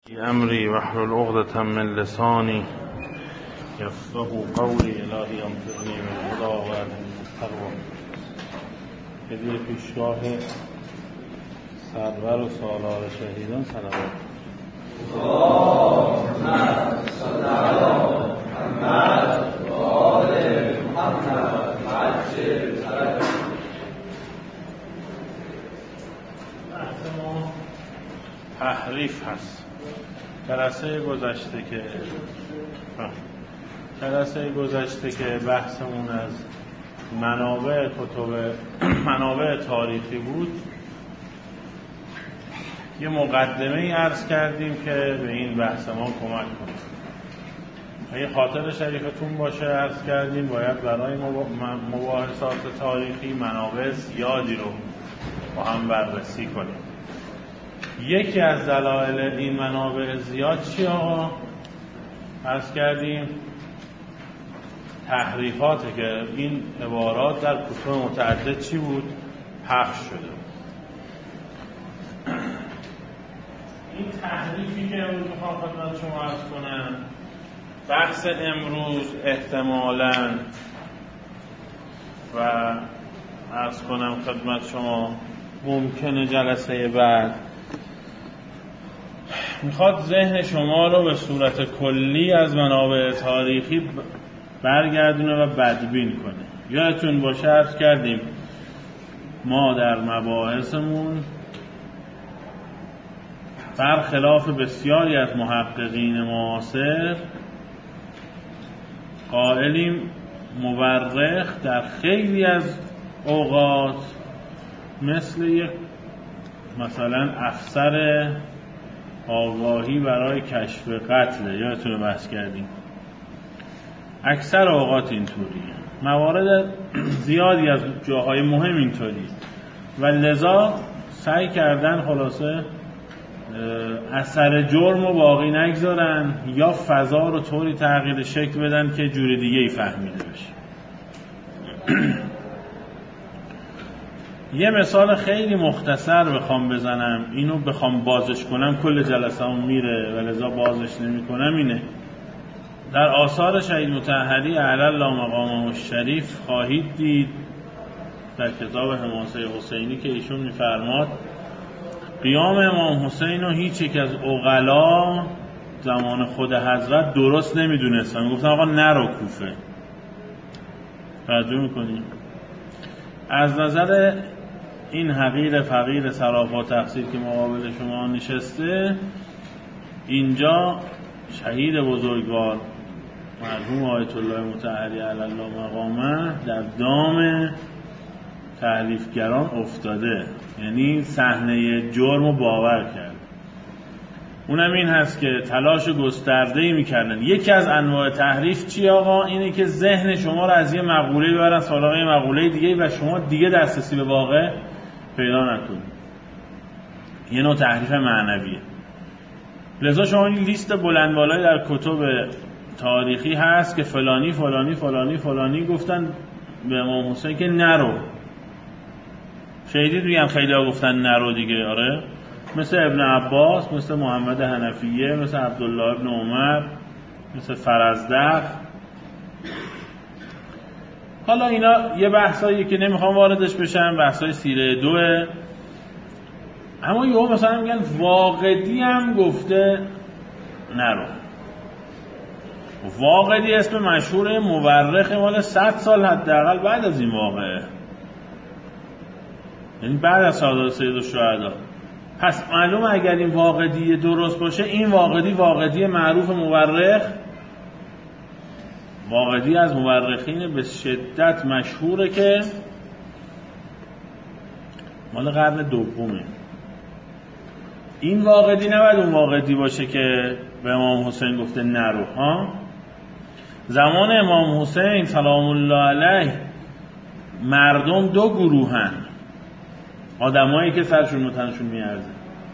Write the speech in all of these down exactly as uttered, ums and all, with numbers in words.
امری واحلل عقدة من لسانی یفقهوا قولی. الهی انطقنی بالهدی و بالتقوی. هدیه پیشگاه سرور و سالار شهیدان صلوات. اللهم صل علی محمد و آل محمد عجل فرجهم. بحث ما تحریف هست. جلسه گذشته که جلسه گذشته که بحثمون از منابع کتب منابع تاریخی بود، یه مقدمه ای عرض کردیم که به این بحث ما کمک کنه. اگه خاطر شریفتون باشه عرض کردیم باید برای مباحثات تاریخی منابع زیادی رو با هم بررسی کنیم. یکی از دلایل این منابع زیاد چی آقا؟ عرض کردیم تحریفاته که این عبارات در کتب متعدد چی بود؟ پخش شده. این تحریفی که امروز میخوام خدمت شما عرض کنم، بحث امروز احتمالاً و عرض کنم خدمت شما ممکنه جلسه بعد میخواد ذهن شما رو به صورت کلی از منابع تاریخی برگردونه و بدبین کنه. یادتون باشه عرض کردیم ما در مباحثمون برخلاف بسیاری از محققین معاصر قائلیم مورخ در خیلی از اوقات مثل یک مثلا افسر آگاهی برای کشف قتل. یادتونه بحث کردیم اکثر اوقات اینطوریه، موارد زیادی از جاهای مهم اینطوری و لذا سعی کردن خلاصه اثر جرم رو باقی نگذارن یا فضا رو طوری تغییر شکل بدن که جور دیگه ای فهمیده بشه. یه مثال خیلی مختصر بخوام بزنم، اینو بخوام بازش کنم کل جلسه هم میره و لذا بازش نمی کنم. اینه در آثار شهید مطهری علی الله مقامه الشریف خواهید دید در کتاب حماسه حسینی که ایشون میفرماد قیام امام حسین رو هیچ یک از عقلا زمان خود حضرت درست نمیدونستن، میگفتن آقا نرو کوفه. توجه میکنیم از نظر این حقیر فقیر سراپا تقصیر که مقابل شما نشسته اینجا شهید بزرگوار مرحوم آیت الله مطهری علی الله مقامه در دام تحریفگران افتاده، یعنی صحنه جرم رو باور کرد. اونم این هست که تلاش گسترده‌ای میکردن. یکی از انواع تحریف چی آقا؟ اینه که ذهن شما رو از یه مقوله ببرن سراغ یه مقوله دیگه و شما دیگه دسترسی به واقع پیدا نکنید. یه نوع تحریف معنویه. لذا شما این لیست بلند بالایی در کتب تاریخی هست که فلانی فلانی فلانی فلانی گفتن به امام حسین که نرو. شهیدی دیگه هم خیلی ها گفتن نرو دیگه. آره مثل ابن عباس، مثل محمد حنفیه، مثل عبدالله ابن عمر، مثل فرزدق. حالا اینا یه بحثایی که نمیخوام واردش بشم، بحثای سیره دوه. اما یهو مثلا میگن واقدی هم گفته نرو. واقدی اسم مشهور مورخ مال صد سال حداقل بعد از این واقعه، یعنی بعد از سادات سید الشهدا. پس معلومه اگر این واقدی درست باشه، این واقدی واقدی معروف مورخ، واقدی از مورخین به شدت مشهوره که مال قرن دومه. این واقدی نباید اون واقدی باشه که به امام حسین گفته نرو. ها زمان امام حسین سلام الله علیه مردم دو گروهن، آدمایی که سرشون و تنشون میارزه،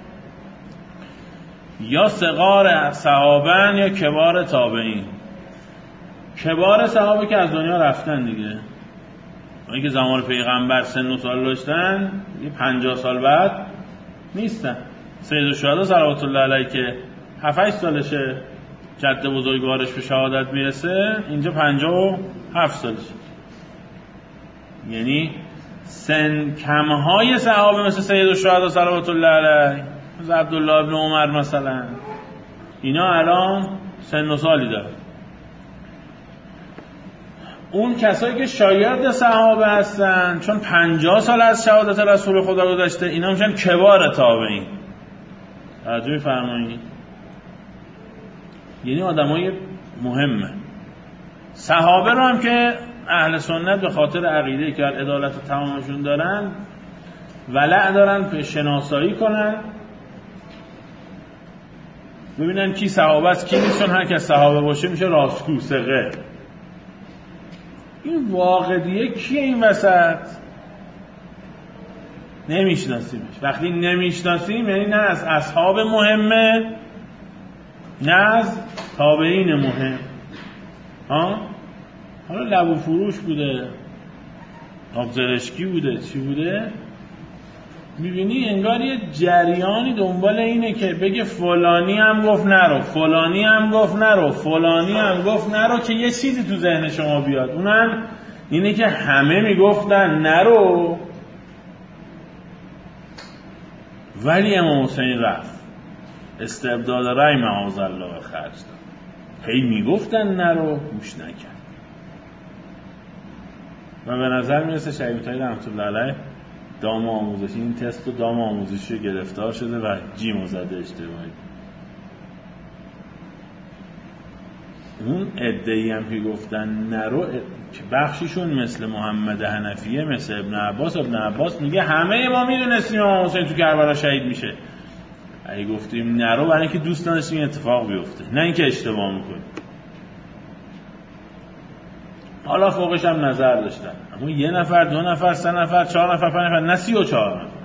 یا صغار صحابن یا کبار تابعین. کبار صحابه که از دنیا رفتن دیگه، اونایی که زمان پیغمبر سن و سال داشتن یه پنجاه سال بعد نیستن. سید الشهدا صلوات الله علیه که هفت هشت سالشه جد بزرگوارش به شهادت میرسه، اینجا پنجاه و هفت سالشه. یعنی سن کمهای صحابه مثل سید الشهدا صلوات الله علیه، مثل عبدالله ابن عمر مثلا، اینا الان سن و سالی دارن. اون کسایی که شاگرد صحابه هستن چون پنجاه سال از شهادت رسول خدا گذشته، اینا میشن کبار تابعین. توجه می‌فرمایید؟ یعنی آدمای مهمه. صحابه رو هم که اهل سنت به خاطر عقیده‌ای که عدالت تمامشون دارن ولع دارن که شناسایی کنن، ببینن کی صحابه است کی نیست، چون هر کس صحابه باشه میشه راستگو ثقه. این واقعیه کیه این وسط؟ نمیشناسیمش. وقتی نمیشناسیم یعنی نه از اصحاب مهمه نه از تابعین مهم. ها؟ حالا لبو فروش بوده، آبزرشکی بوده، چی بوده؟ میبینی انگار یه جریانی دنبال اینه که بگه فلانی هم گفت نرو، فلانی هم گفت نرو، فلانی هم گفت نرو، که یه چیزی تو ذهن شما بیاد. اونم اینه که همه میگفتن نرو ولی امام حسین رفت، استبداد رای معاذ الله خرج داد. هی میگفتن نرو، گوش نکرد. و به نظر میرسه شهید مطهری رحمت الله علیه دام آموزشی، این تست و دام آموزشی رو گرفتار شده و جیمو زده اشتباهی. اون عده‌ای هم که گفتن نرو که بخشیشون مثل محمد حنفیه، مثل ابن عباس، ابن عباس میگه همه ما میدونستیم امام حسین تو کربلا شهید میشه، اگه گفتیم نرو برای اینکه دوست نداشتیم این اتفاق بیفته، نه اینکه اشتباه میکنیم. حالا فوقش هم نظر داشتن، اما یه نفر، دو نفر، سه نفر، چهار نفر، پنج نفر، نه سی و چهار نفر.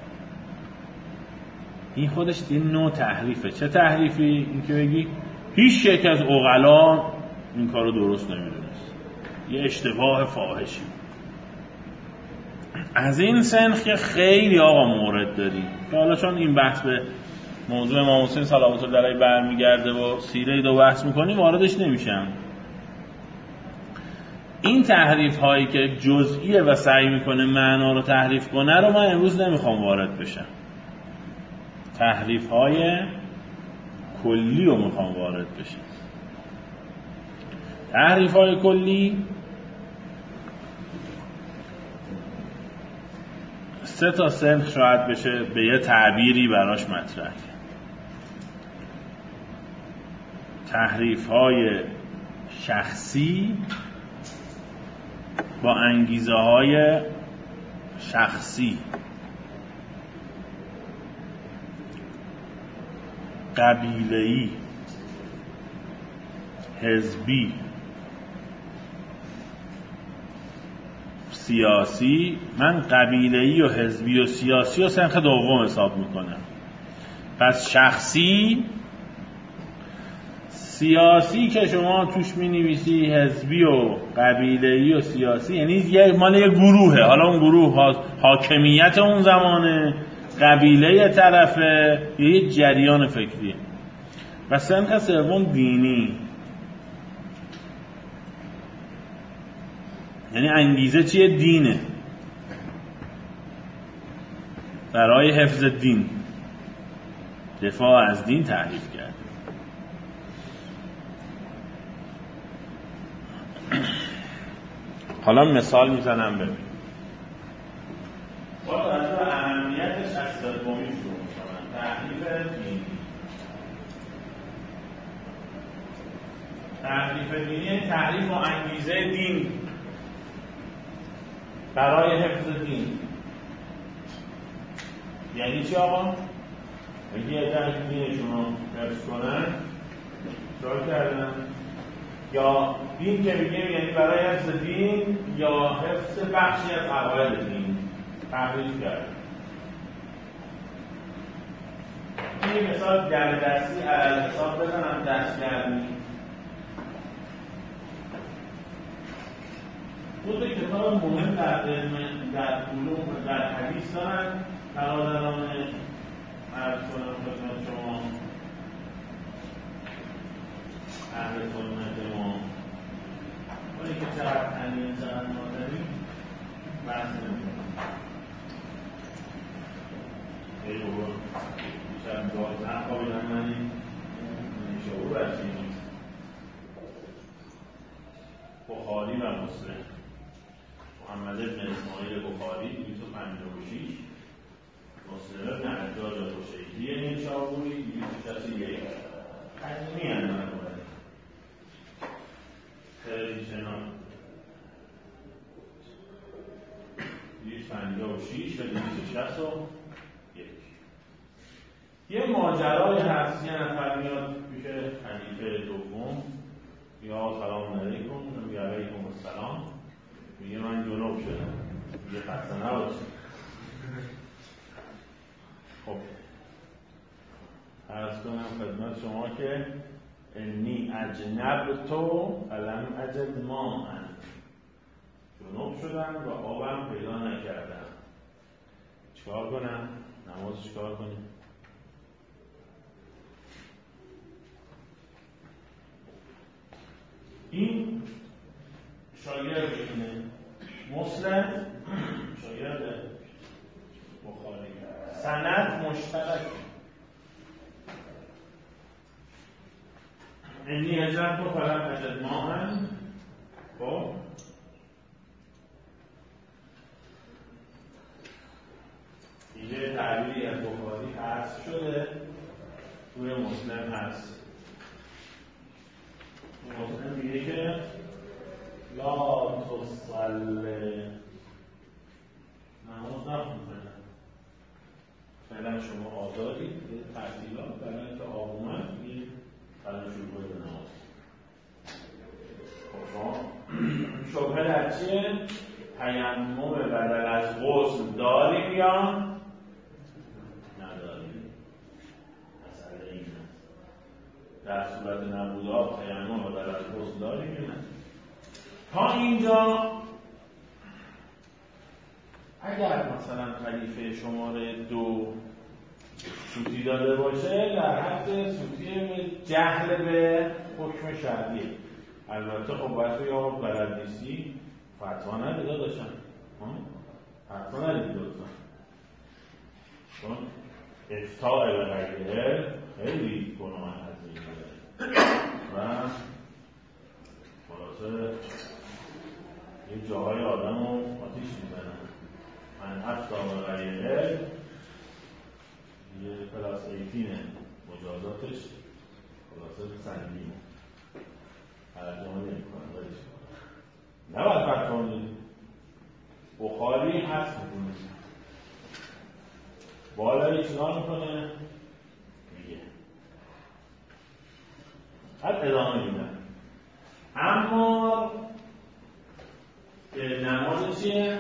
این خودش یه نوع تحریفه. چه تحریفی؟ این که بگی هیچ یک از عقلا این کارو درست نمیدونست، یه اشتباه فاحشی. از این سنخ که خیلی آقا مورد داریم که حالا چون این بحث به موضوع امام حسین صلوات الله علیه برمیگرده و سیره دو بحث میکنیم واردش نمیشم. این تحریف هایی که جزئیه و سعی میکنه معنا رو تحریف کنه رو من امروز نمیخوام وارد بشم. تحریف های کلی رو میخوام وارد بشم. تحریف های کلی سه تا سنخ شاید بشه به یه تعبیری براش مطرح. تحریف های شخصی با انگیزه های شخصی، قبیله‌ای، حزبی، سیاسی. من قبیله‌ای و حزبی و سیاسی و سنخ دوم حساب میکنم. پس شخصی، سیاسی که شما توش می نویسی حزبی و قبیله‌ای و سیاسی، یعنی یه مال یه گروهه. حالا اون گروه حاکمیت اون زمانه، قبیله طرفه، یا یه جریان فکریه. و سنخ سوم دینی، یعنی انگیزه چیه؟ دینه، برای حفظ دین، دفاع از دین تعریف کرد. حالا مثال میزنم ببین. با توجه به اهمیتش از سومی شروع میکنم. تحریف دینی. تحریف دینی یعنی تحریف و انگیزه دین برای حفظ دین. یعنی چی آقا؟ اگه یه تحریف دینشون رو حفظ کنن چرا کردن؟ یا دین که بگیم یعنی برای حفظ دین یا حفظ بخشی از عقاید دین تحریف کرد. این مثال گردستی علیه حساب بزنم دستگردی. دو تا کتاب مهم در علم در علوم و در حدیث دارن برادران عرض کنم خدمت شما. اهل سنت ما اونی که چقدر تنیه چقدر مادری بحث نمی‌کنم. ای بابا بیشتر باز نخوابیدن منی شعور برچی نیست. بخاری و مسلم، محمد بن اسماعیل بخاری دویست و پنجاه و شش، مسلم ابن حجاج القشیری نیشابوری دویست و شصت و یک. قدیمی هم نبوده، خیلی شنان. دویست و پنجاه و شش و دویست و شصت و یک. یه ماجرای هست، یه نفر میاد پیش خلیفه دوم، یا سلام علیکم، یا علیکم السلام، میگه من جنوب شدم، میگه خسته نباشید. خب عرض کنم خدمت شما که انی اجنبتو فلم اجد ماء، جنوب شدم و آبم پیدا نکردم. چیکار کنم؟ نماز چیکار کنیم؟ این شاگرد اینه، مسلم شاگرد بخاری، سند مشترک. انی اجنبتو فلم اجد ماء. خب یه تعبیری از بخاری هست شده توی مسلم هست. مسلم میگه که لا تصلی، نماز نخون فعلا، فعلا شما آزادی تعطیلات، برای اینکه آب اومد یه فعلا شروع کنید به نماز. خب شبهه در چیه؟ تیمم بدل از غسل داریم یا نداریم؟ مسئله این است. در صورت نبود آب تیمم بدل از غسل داریم یا نه؟ تا اینجا اگر مثلا خلیفه شماره دو سوتی داده باشه، در حد سوتی جهل به حکم شرعیه. البته خب باید یا بلد نیستی فتوا نده داداشم، فتوا نده داداشم، چون افتاء به غیره خیلی گناه عظیمیه و خلاصه یه جاهای آدم رو آتیش میزنن. من افتاء به غیره یه پلاس ایتینه مجازاتش، خلاصه سنگینه، ترجمه نمی کنم ولی نباید فتوا میدید. بخاری هست میکنه بالایی چنان میکنه میگه بعد ادامه میدن. اما نماز چیه؟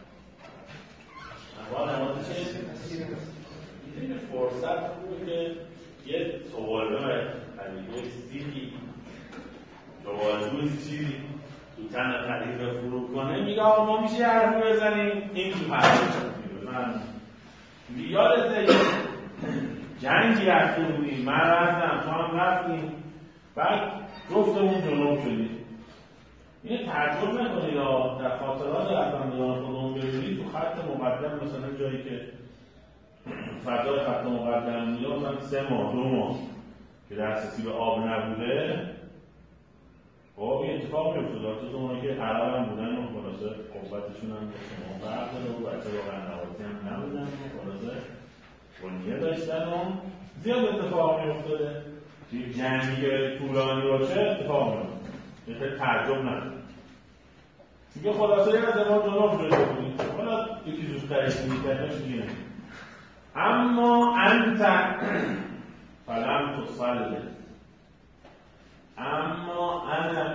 اما نماز چیه؟ میدونی فرصت خوبه که یه سوالای خلیفه سیدی جوازوی چیزی تو تن خلیفه فرو کنه، میگه آقا ما میشه حرف بزنیم این تو حرف من یادته جنگی رفته بودیم، من رفتم تو هم رفتیم، بعد جفتمون جنوب شدیم. اینه تعجب نکنید در خاطرات افندیان خودمون ببینید تو خط مقدم مثلا جایی که فضای خط مقدم میده مثلا سه ماه دو ماه که دسترسی به آب نبوده، خب این اتفاق میفته. داشته اونایی که حرام هم بودن و خلاصه قوتشون هم با شما فرق داره و بچه واقعا نواتی هم نبودن و خلاصه بنیه داشتن و زیاد اتفاق میفتاده. توی جنگی که طولانی باشه اتفاق میفته، یه تعجب نداره. میگه خلاصه یه از ما جنوب شده بودیم، حالا یکی زودترش میکنه چیزی نمید. اما انت فلم تصلی، اما انا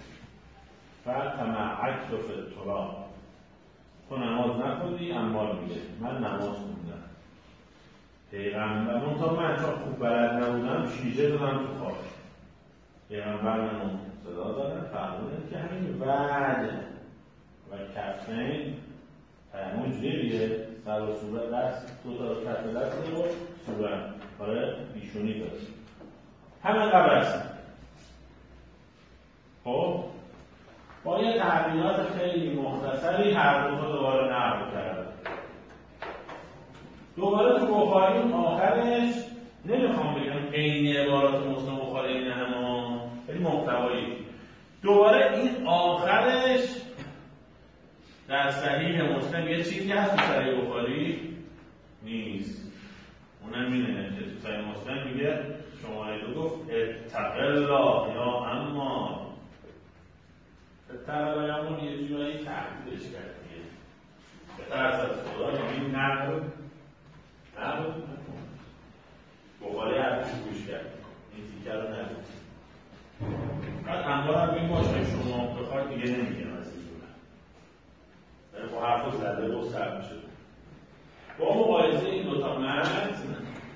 فتمعکت فی التراب، تو نماز نخوندی انبار میگه من نماز خوندم. پیغمبر منطقه من چون خوب بلد نبودم شیشه دادم تو خاک، پیغمبر منو صدا دادن فرمودن که همین وعده و کفین تیمون جوریه، سر و صورت دست دو تا کف دست رو، صورت برای بیشونی داشت همین قبل است. خب با یه تغییرات خیلی مختصری هر دو تا دوباره نقل کرده. دوباره تو بخاری اون آخرش نمیخوام بگم عین عبارات مسلم بخاری این همه خیلی محتوایی، دوباره این آخرش در صحیح مسلم یه چیزی هست تو صحیح بخاری نیست، اونم اینه که تو صحیح مسلم میگه شماره دو گفت اتق الله یا اما اتق الله یا اما یه جورایی تحقیلش کرد دیگه بترس از خدا، یعنی نقل نقل بخاری حرفش گوش کرد این تیکه رو نگفت. بعد انبار هم این باشه شما بخواید دیگه نمیگم از این جورم ولی خب حرف رو زده و سر میشه. با مقایسه این دوتا متن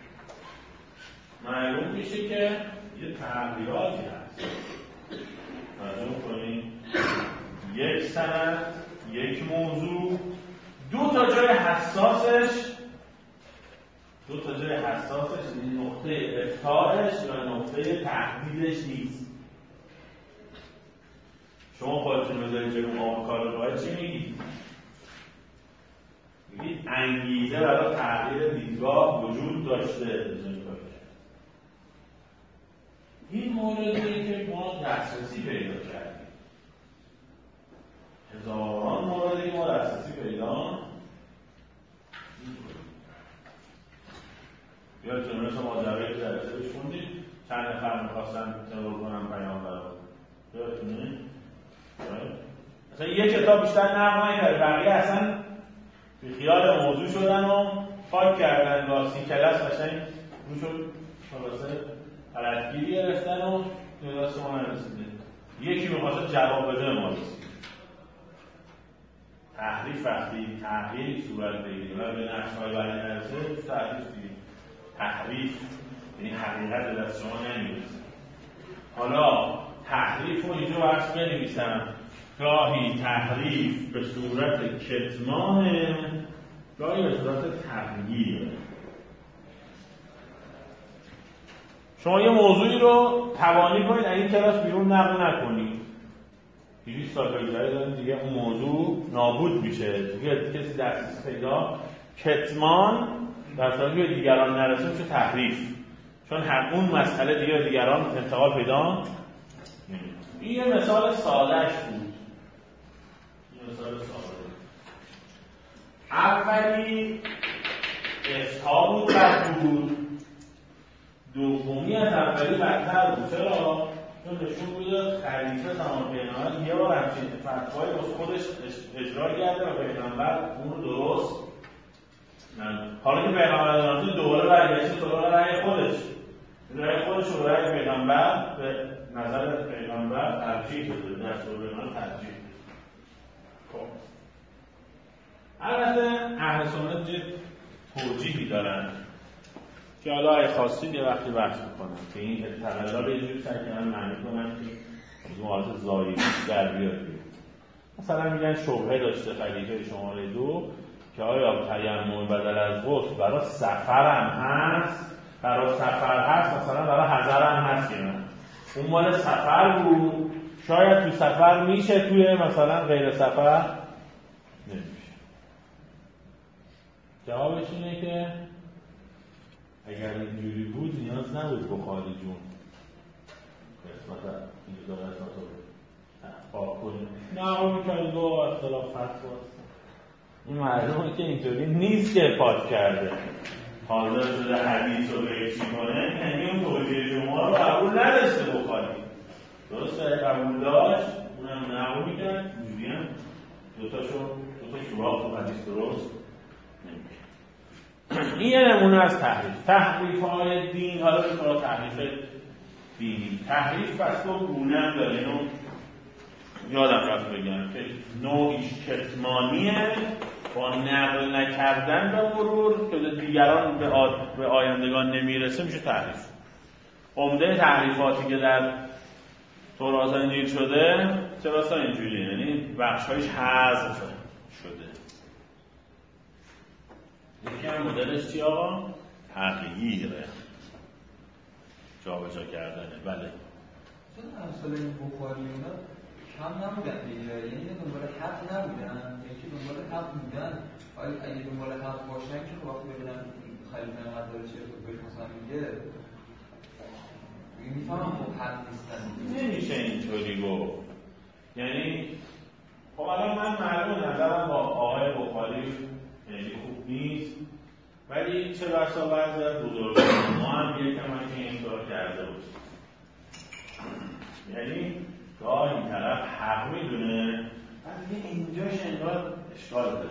معلوم میشه که یه تغییراتی هست. معلوم کنید یک سند، یک موضوع، دو تا جای حساسش دو تا جای حساسش نقطه افتارش و نقطه تحدیدش نیست. شما خودتون بذارید جلو آمکار رو باید چی میگید؟ میگید انگیزه برای تغییر دیدگاه وجود داشته. این موردی که ما دسترسی پیدا کردیم، هزاران موردی که ما دسترسی پیدا یادتون مثل ماجرای جلسه خوندید چند نفر می‌خواستن ترور کنن پیامبر رو، یادتونه؟ مثلا یک کتاب بیشتر نقل نکرد، بقیه اصلا بی خیال موضوع شدن و پاک کردن با سی کلاس قشنگ روشون خلاصه غلطگیری گرفتن و به دست ما نرسیده. یکی می‌خواد جواب بده ما رسید. تحریف وقتی تحریف صورت بگیره و به نقش‌های بیان نرسه تحریف دیگه. تحریف یعنی حقیقت به دست شما نمیرسه. حالا تحریف رو اینجا بحث بنویسم، گاهی تحریف به صورت کتمان، گاهی به صورت تغییر. شما یه موضوعی رو توانی کنید این کلاس بیرون نقل نکنید، دویست سال بگذره داریم دیگه اون موضوع نابود میشه، دیگه کسی دسترسی پیدا. کتمان در صورتی به دیگران نرسه میشه تحریف، چون هر اون مسئله دیگه دیگران انتقال پیدا نمیکنه. این یه مثال سادهش بود. این مثال ساده. اولی افتها بود بد بود، دومی از اولی بدتر بود. چرا؟ چون نشون میده خلیفه تمام پیغمبر یه بار همچین فتوایی واسه خودش اجرا کرده و پیغمبر اون رو درست نه. حالا که پیغمبر دارم دوباره برگشته دوباره رأی خودش رأی خودش رو رأی پیغمبر به نظر پیغمبر ترجیح بده، دستور پیغمبر ترجیح بده. خب البته اهل سنت یه توجیهی دارن که حالا اگه خواستید یه وقتی بحث میکنم که این تقلا رو یه جوری سعی کردن معنی کنن که از مورد ظاهری در بیاد. مثلا میگن شبهه داشته خلیفه شماره دو که آیا تیمم بدل از غسل برای سفر هم هست، برای سفر هست مثلا برای حضر هم هست یا نه؟ اون مال سفر بود، شاید تو سفر میشه، توی مثلا غیر سفر نمیشه. جوابش اینه که اگر اینجوری بود نیاز نبود بخاری جون قسمت این دو قسمت رو پاک کنیم، نه آقا میکنی دو اختلاف فتوا هست. این معلومه که اینطوری نیست که پاک کرده حاضر شده حدیث رو بگیشی کنه، یعنی اون توجیه شما رو قبول نداشته بخاری. درسته قبول داشت اونم نقل میکرد، اینجوری هم دوتاشو دوتا شراق و حدیث درست نمیکرد. این یه نمونه از تحریف. تحریف های دین، حالا بسیار تحریف دینی، تحریف بس دو گونه هم داره. اینو یادم رفت بگم که نوعیش کتمانیه با نقل نکردن به مرور که دیگران به, آ... به آیندگان نمیرسه میشه تحریف. عمده تحریفاتی که در تورات و انجیل شده چرا اینجوریه، یعنی بخش‌هایش حذف شده. یکی هم مدلش چی آقا؟ تغییره، جا به جا کردنه. بله چون امثال این بخاری اینا کم نبودن دیگه، یعنی دنبال حق نبودن، یکی دنبال حق بودن. ولی اگه دنبال حق باشن که وقتی ببینن خلیفه مدار چه بهش مثلا میگه میفهمم خب حق نیستن. نمیشه اینطوری گفت. یعنی خب الان من معلوم نظرم با آقای بخاری خیلی خوب نیست، ولی چه بسا بعضی از بزرگان ما هم یک کمکی این کار کرده بود. یعنی گاه این طرف حق میدونه ولی اینجاش انگار اشکال داره.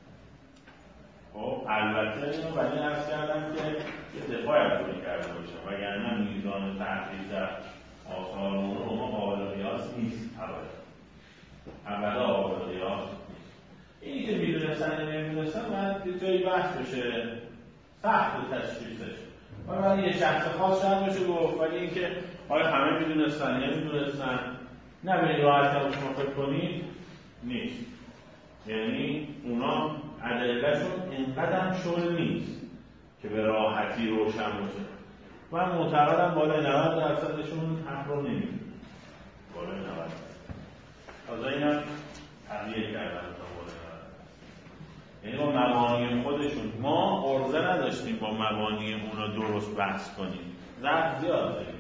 خب البته اینو ولی عرض کردم که یه دفاع از روی کرده باشه، وگرنه میزان تحقیق در آثار اون ما قابل قیاس نیست. ابدا ابدا قابل قیاس نیست. اینی که میدونستن نمیدونستن باید یه جایی بحث بشه، سخت تشخیصش. ولی یه شخص خاص شاید باشه گفت، ولی اینکه آیا همه میدونستن یا نمیدونستن نه به این راحت که شما فکر کنید نیست. یعنی اونا ادله‌شون اینقدر شل نیست که به راحتی روشن باشه. من معتقدم بالای نود درصدشون حق رو نمیدونن. بالای نود درصد. تازه اینم تغییر کردن تا بالای نود درصد. یعنی با مبانی خودشون ما عرضه نداشتیم با مبانی اونا درست بحث کنیم. ضعف زیاد داریم.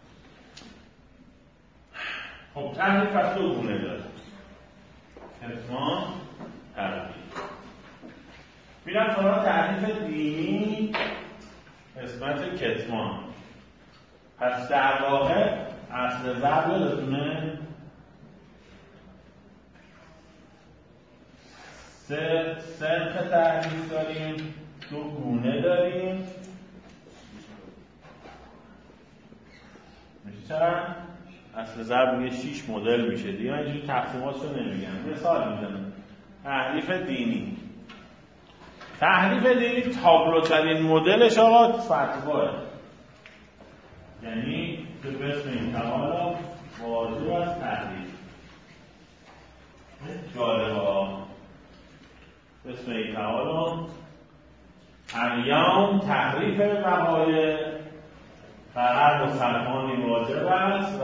خب تحریف پس دو گونه داره. کتمان، تحریف. میرم سراغ تحریف دینی قسمت کتمان. پس در واقع اصل ضرب یادتونه سه سه تحریف داریم، دو گونه داریم. میشه چرا؟ اصل ضرب یه شیش مدل میشه دیگه. من اینجوری تقسیماتشو نمیگم، مثال میزنم. تحریف دینی تحریف دینی تابلوترین مدلش آقا فتواه، یعنی که بسم این تعالی واجب از تحریف. جالبه ها. بسم این تعالی امیام تحریف وقایع بر هر مسلمانی واجب است و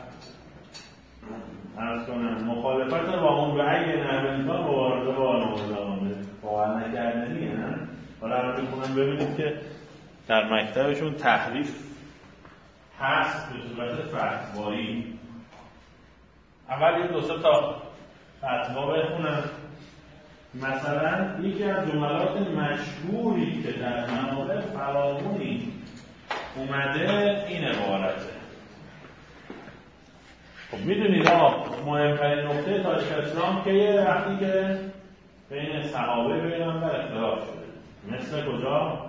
عرض کنم مخالفت با اون به اگه نبیدان مبارزه با آن آمده باور نکردنیه. نه؟ حالا رو بخونم ببینید که در مکتبشون تحریف هست به صورت فتوایی. اول یه دو سه تا فتوا بخونم. مثلا یکی از جملات مشهوری که در منابع فراوانی اومده این عبارته. خب میدونید آقا مهمترین نقطه تاریخ اسلام که یه وقتی که بین صحابه پیغمبر اختلاف شده. مثل کجا؟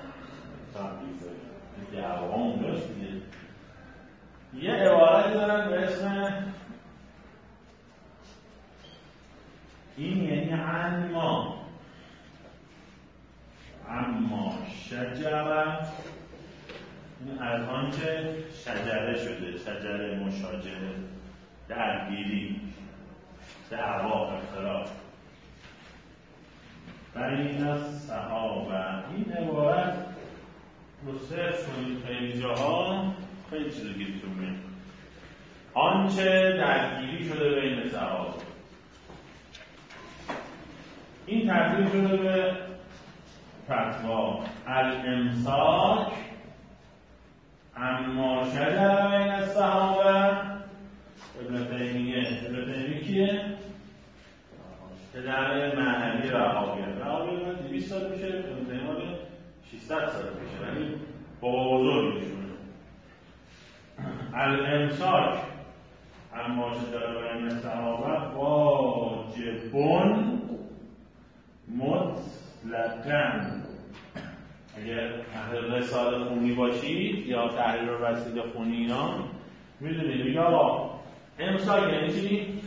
مثل دعوام داشت دیگه. یه عبارتی دارن به اسم این یعنی اما اما شجره، این از آنچه شجره شده، شجره مشاجره، درگیری، دعوا، اختلاف بین الصحابه. این عبارت رو صرف کنید خیلی جاها خیلی چیز گیرتون میاد. آنچه درگیری شده بین صحابه، این تبدیل شده به فتوا الامساک اما شجر بین الصحابه. ابن تیمیه ابن تیمیه کیه؟ پدر معنوی وهابیه. وهابیه من دویست سال میشه، ابن تیمیه ششصد سال میشه، ولی بابا بزرگشونه. الامساک اما شجر بین الصحابه واجبون مطلقاً. اگر اهل رساله خونی باشید یا تحریر و رسید خونی اینا میدونید میگه آقا امساک یعنی چی؟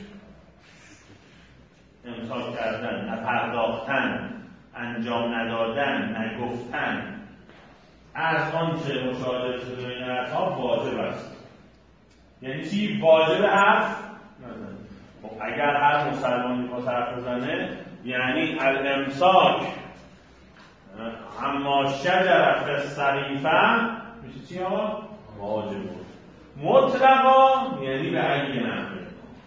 امساک کردن، نپرداختن، انجام ندادن، نگفتن از آنچه مشاهده شده بین اصحاب واجب است. یعنی چی؟ واجب حرف نزن. خب اگر هر مسلمانی خواست حرف بزنه یعنی الامساک اما شجر فی الصریفه میشه چی ها؟ واجب بود. مطلقا یعنی به ای نحوه.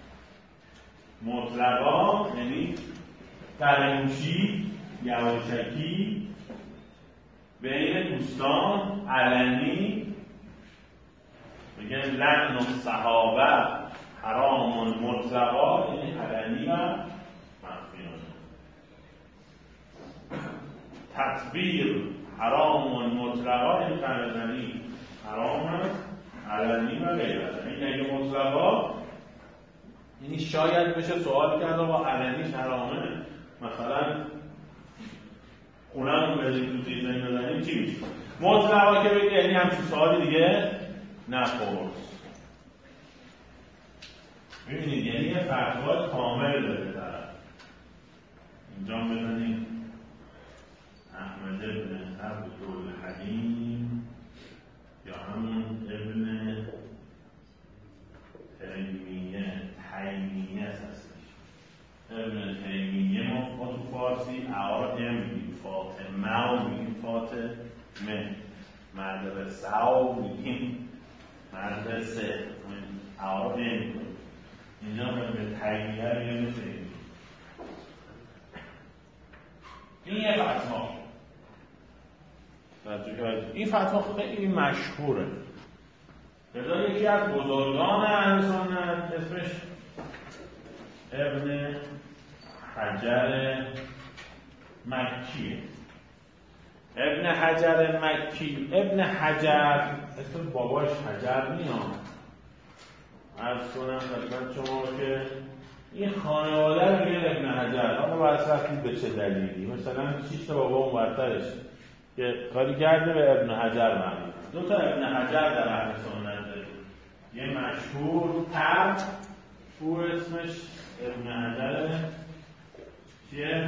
مطلقا یعنی فرموشی یواشکی بین دوستان، علنی میگن لعن الصحابه حرام مطلقا یعنی علنی و مخفیانه. تطبیر حرام مطلقا یعنی فرزنی حرام هست علنی و غیر علنی. یعنی مطلقا یعنی شاید بشه سوال کرد با علنیش حرامه، مثلا خونه‌مون بریم تو دیزاین بزنیم چی میشه؟ مطلقا که بگی یعنی همچین سوال دیگه نپرس. ببینید یعنی یه فتوا کامل داره طرف. اینجا بزنیم احمد ابن عبدالحلیم یا همون ابن تیمیه تیمیه هستش. ابن تیمیه ما تو فارسی اعارت نمیگیم، فاطمه و میگیم فاطمه، مدرسه و میگیم مدرسه، اعارت نمیگیم. اینجا ابن تیمیه رو یه مثل این یه فتوا. این فتوا خیلی مشهوره. بذار یکی از بزرگان اهل سنت اسمش ابن حجر مکیه. ابن حجر مکی، ابن حجر اسم باباش حجر میاد. عرض کنم خدمت شما که این خانواده رو میگن ابن حجر. حالا باید رفتید به چه دلیلی؟ مثلا شیش تا بابا اون برترش که کاری کرده به ابن حجر معنی. دو تا ابن حجر در اهل سنت داره. یه مشهور تر او اسمش ابن حجر چیه؟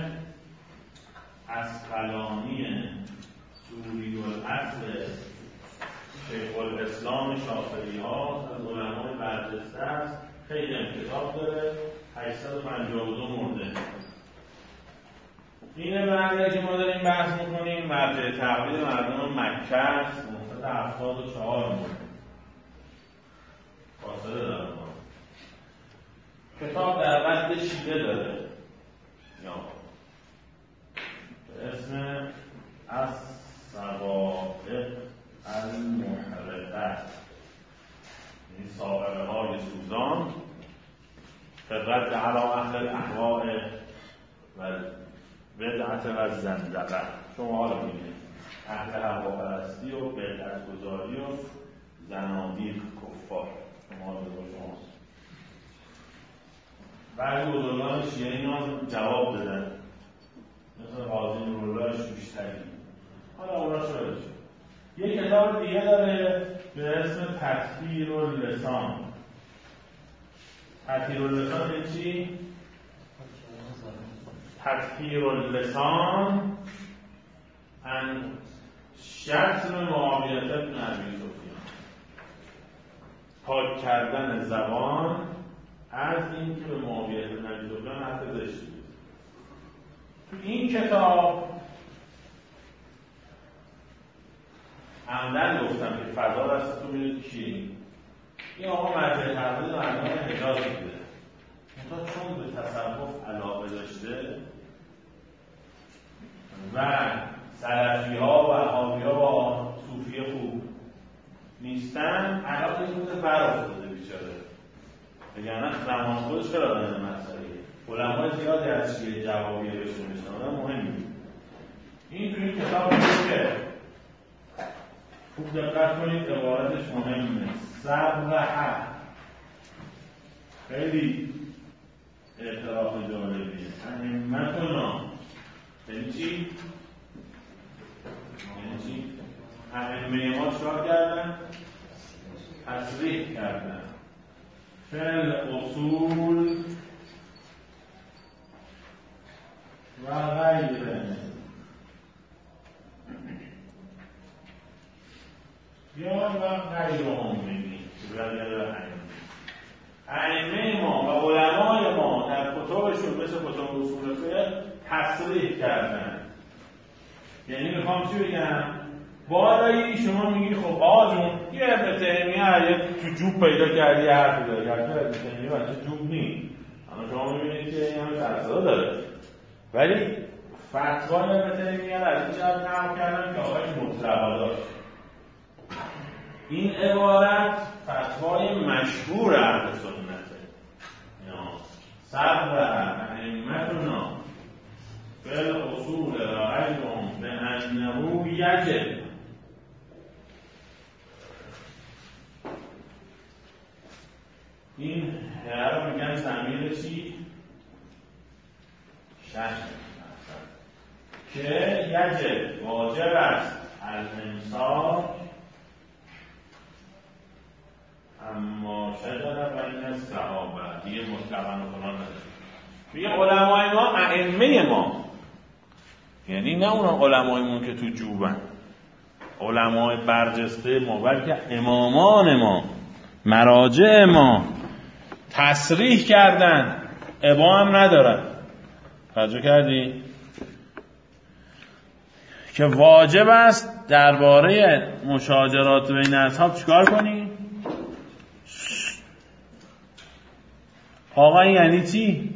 اسقلانیه، سوری الاصل، شیخ الاسلام شافعی ها، از علمای برجسته است. خیلی هم کتاب داره. هشتصد و پنجاه و دو مرده. اینه مرده که ما داریم بحث میکنیم مرجع تقلید مردم مکه است. نهصد و هفتاد و چهار مرده. فاصله داره ما. کتاب در متن شیعه داره یا به اسم الصواعق المحرقه، یعنی سابقه های سوزان خدمت علی اهل الاهواء و بدعت و زندقه. شما حالا میگید اهل هواپرستی و بدعت گذاری و زنادیق کفار. شما حالا به شماست. بعضی بزرگان شیعه اینا جواب دادن، مثل قاضی نورالله شوشتری. حالا اونا شده شد. یه کتاب دیگه داره به اسم تطهیر اللسان. تطهیر اللسان یعنی چی؟ تطهیر اللسان ان شتم معاویه بن ابی سفیان. پاک کردن زبان از این که به معاویه بن ابی سفیان حرف زشتی. تو این کتاب عمدن گفتم که فضا دست تو میره چی؟ این آقا مرجع تقلید مردم حجاز بوده. منتها چون به تصوف علاقه داشته و سلفی ها و وهابی ها با صوفی خوب نیستن، علاقه این بوده برافتاده بیچاره. وگرنه زمان خودش چرا به این مسئله علمای زیادی از شیعه جوابیه بهش نوشتن. مهمی این تو این کتاب میگه که خوب دقت کنید عبارتش مهمه. صرح خیلی اعتراف جالبیه. ائمتنا یعنی چی؟ یعنی چی؟ ائمه ما چیکار کردن؟ تصریح کردن فعل اصول و غیره یا و غیره هم میگیم که باید یاد ائمه ما و علمای ما در کتابشون مثل کتاب اصول فقه تصریح کردن. یعنی میخوام چی بگم؟ بالایی شما میگی خب آقا جون یه ابن تیمیه یه تو جوب پیدا کردی یه حرفی داره، یعنی ابن تیمیه بچه جوب نیست، اما شما میبینید که این همه سرساده داره، ولی فتوای ابن تیمیه رو از این جهت نقل کردن که آقای مطلقا داشت. این عبارت فتوای مشهور اهل سنته، صدر ائمتنا فی الاصول رأیهم بأنه یجب. این هر میگن ضمیر چی؟ شش که یجب واجب است الامساک اما شجر بین الصحابه، دیگه مطلقاً فلان نداره. میگه علمای ما ائمه ما، یعنی نه اون علمایمون که تو جوبن، علمای برجسته ما، بلکه امامان ما، مراجع ما تصریح کردن، ابا هم ندارن. توجه کردی؟ که واجب است درباره مشاجرات بین اصحاب چیکار کنی؟ آقا یعنی چی؟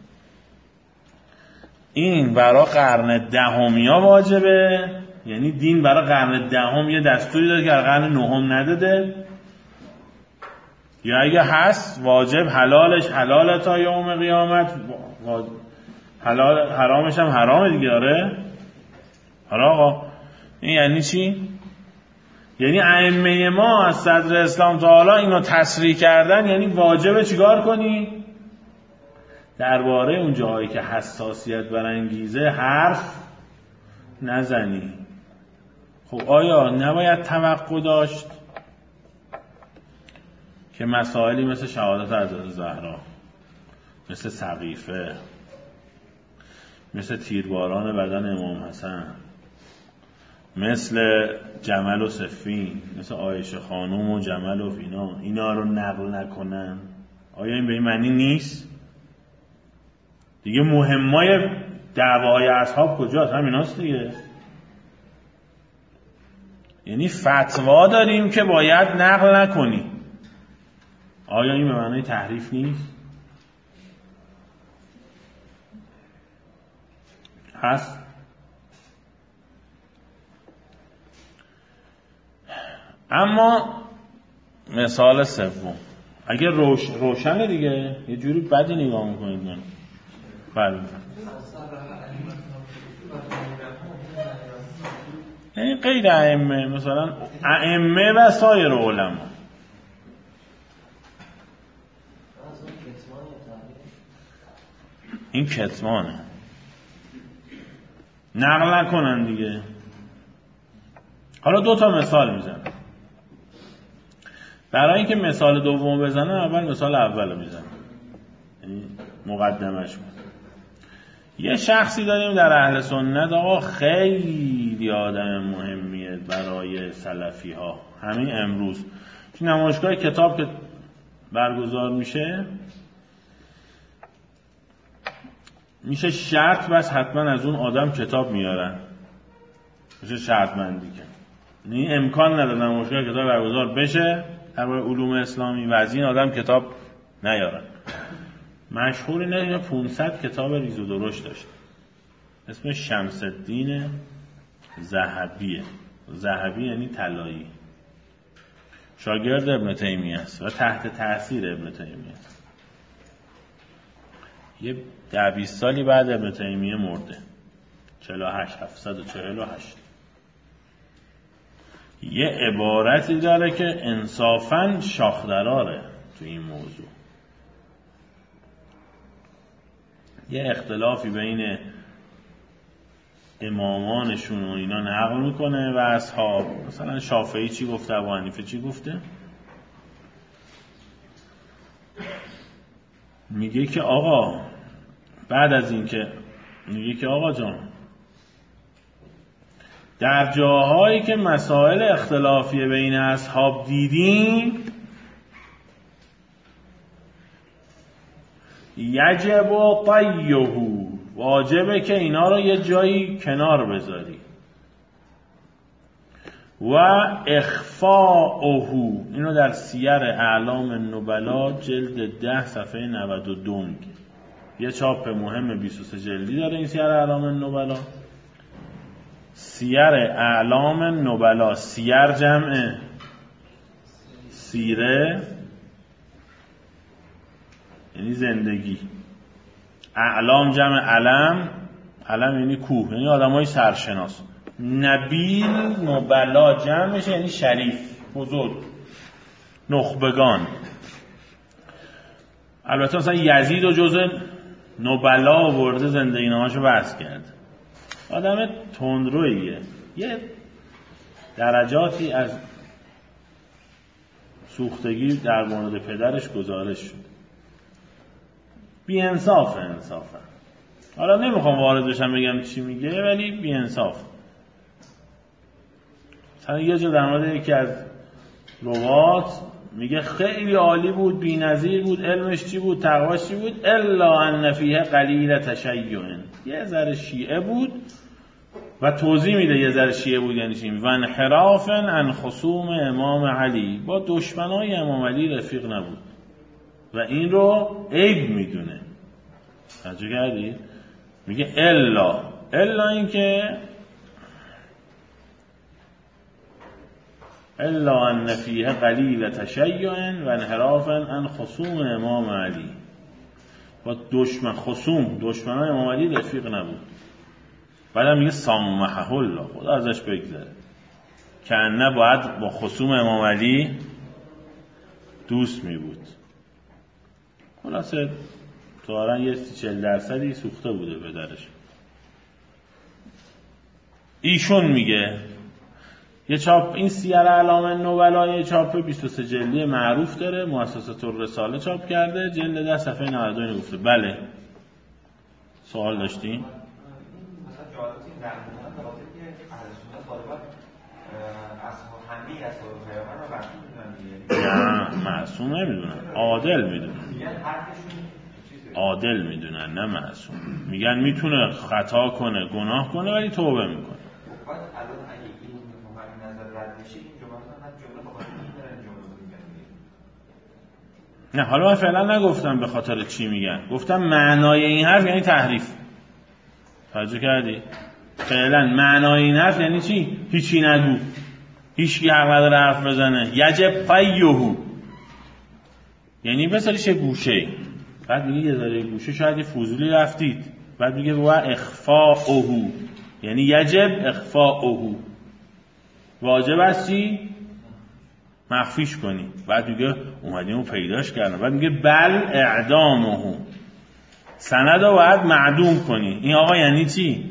این برای قرن دهمیا واجبه، یعنی دین برای قرن دهم یه دستوری داده که قرن نهم نداده، یا اگه هست واجب حلالش حلاله تا یوم قیامت، حلال حرامش هم حرامه دیگه. آره حالا آقا این یعنی چی؟ یعنی ائمه ما از صدر اسلام تا حالا اینو تصریح کردن، یعنی واجبه چیکار کنی؟ درباره اون جاهایی که حساسیت برانگیزه حرف نزنی. خب آیا نباید توقع داشت که مسائلی مثل شهادت حضرت زهرا، مثل سقیفه، مثل تیرباران بدن امام حسن، مثل جمل و صفین، مثل عایشه خانم و جمل و اینا، اینا رو نقل نکنن؟ آیا این به این معنی نیست؟ دیگه مهمای دعوای اصحاب کجاست؟ همیناست دیگه. یعنی فتوا داریم که باید نقل نکنی. آیا این به معنی تحریف نیست؟ هست؟ اما مثال سوم اگه روش روشنه دیگه، یه جوری بدی نگاه میکنید. من بله این غیر ائمه، مثلا ائمه و سایر علما. این کتمانه، نقل نکنن دیگه. حالا دو تا مثال میزنم. برای اینکه مثال دوم بزنم اول مثال اول میزنم، یعنی مقدمش کنم. یه شخصی داریم در اهل سنت، آقا خیلی آدم مهمیه برای سلفی ها. همین امروز تو نمایشگاه کتاب که برگزار میشه، میشه شرط بس حتما از اون آدم کتاب میارن، میشه شرط بندی که یعنی امکان نداره نمایشگاه کتاب برگزار بشه درباره علوم اسلامی و از این آدم کتاب نیارن. مشهور اینه که پانصد کتاب ریز و درشت داشت، اسمش شمس الدین ذهبیه. ذهبی یعنی طلایی، شاگرد ابن تیمیه است و تحت تاثیر ابن تیمیه است. یه ده بیست سالی بعد ابن تیمیه مرده، چهل و هشت هفتصد و چهل و هشت. یه عبارتی داره که انصافاً شاخدراره تو این موضوع. یه اختلافی بین امامانشون و اینا نقل میکنه و اصحاب، مثلا شافعی چی گفته، ابو حنیفه چی گفته. میگه که آقا بعد از این که میگه که آقا جان، در جاهایی که مسائل اختلافی بین اصحاب دیدیم یجب و طیهو، واجبه که اینا رو یه جایی کنار بذاری. و اخفاؤه، اینو در سیر اعلام النبلا جلد ده صفحه نود و دو میگه. یه چاپ مهم بیست و سه جلدی داره این سیر اعلام النبلا. سیر اعلام النبلا، سیر جمع سیره یعنی زندگی، اعلام جمع علم، علم یعنی کوه، یعنی آدمای سرشناس. نبیل نبلا جمعش یعنی شریف، بزرگ، نخبگان. البته مثلا یزید و جزء نبلا آورده زندگی نامه‌شو بحث کرد. آدم تندرویه، یه درجاتی از سوختگی در مورد پدرش گزارش شد. بی انصاف انصافه. حالا نمیخوام وارد بشم بگم چی میگه، ولی بی انصاف. مثلا یه جا در مورد یکی از روات میگه خیلی عالی بود، بی‌نظیر بود، علمش چی بود، تقواش چی بود، الا ان فیه قلیل تشیع، یه ذره شیعه بود. و توضیح میده یه ذره شیعه بود یعنی چی. و انحراف عن خصوم امام علی، با دشمنای امام علی رفیق نبود و این رو عیب میدونه. توجه کردید؟ میگه الا الا این که الا ان فیه قلیل تشیع و انحراف عن خصوم امام علی، با دشمن خصوم دشمنای امام علی رفیق نبود. بعدم میگه سامحه الله، خدا ازش بگذره، که انه باید با خصوم امام علی دوست می بود. خلاصه طورا یه چهل درصدی سوخته بوده پدرش. ایشون میگه یه چاپ این سیر اعلام النبلا، یه چاپ بیست و سه جلدی معروف داره، مؤسسه الرساله چاپ کرده، جلد ده صفحه نود و دو. گفته بله. سوال داشتین؟ نه معصوم نمیدونن، عادل میدونن. عادل میدونن نه معصوم. میگن میتونه خطا کنه، گناه کنه، ولی توبه میکنه. نه حالا من فعلا نگفتم به خاطر چی میگن، گفتم معنای این حرف یعنی تحریف. توجه کردی؟ فعلا معنای این حرف یعنی چی؟ هیچی نگو، هیچ کی حق نداره حرف بزنه. یجب قیهو یعنی بذاریش گوشه. بعد میگه یه ذره گوشه، شاید یه فضولی رفتید. بعد میگه و اخفاؤه یعنی یجب اخفاؤه، واجب است چی؟ مخفیش کنی. بعد میگه اومدیم و پیداش کردن. بعد میگه بل اعدامه، سند رو باید معدوم کنی. این آقا یعنی چی؟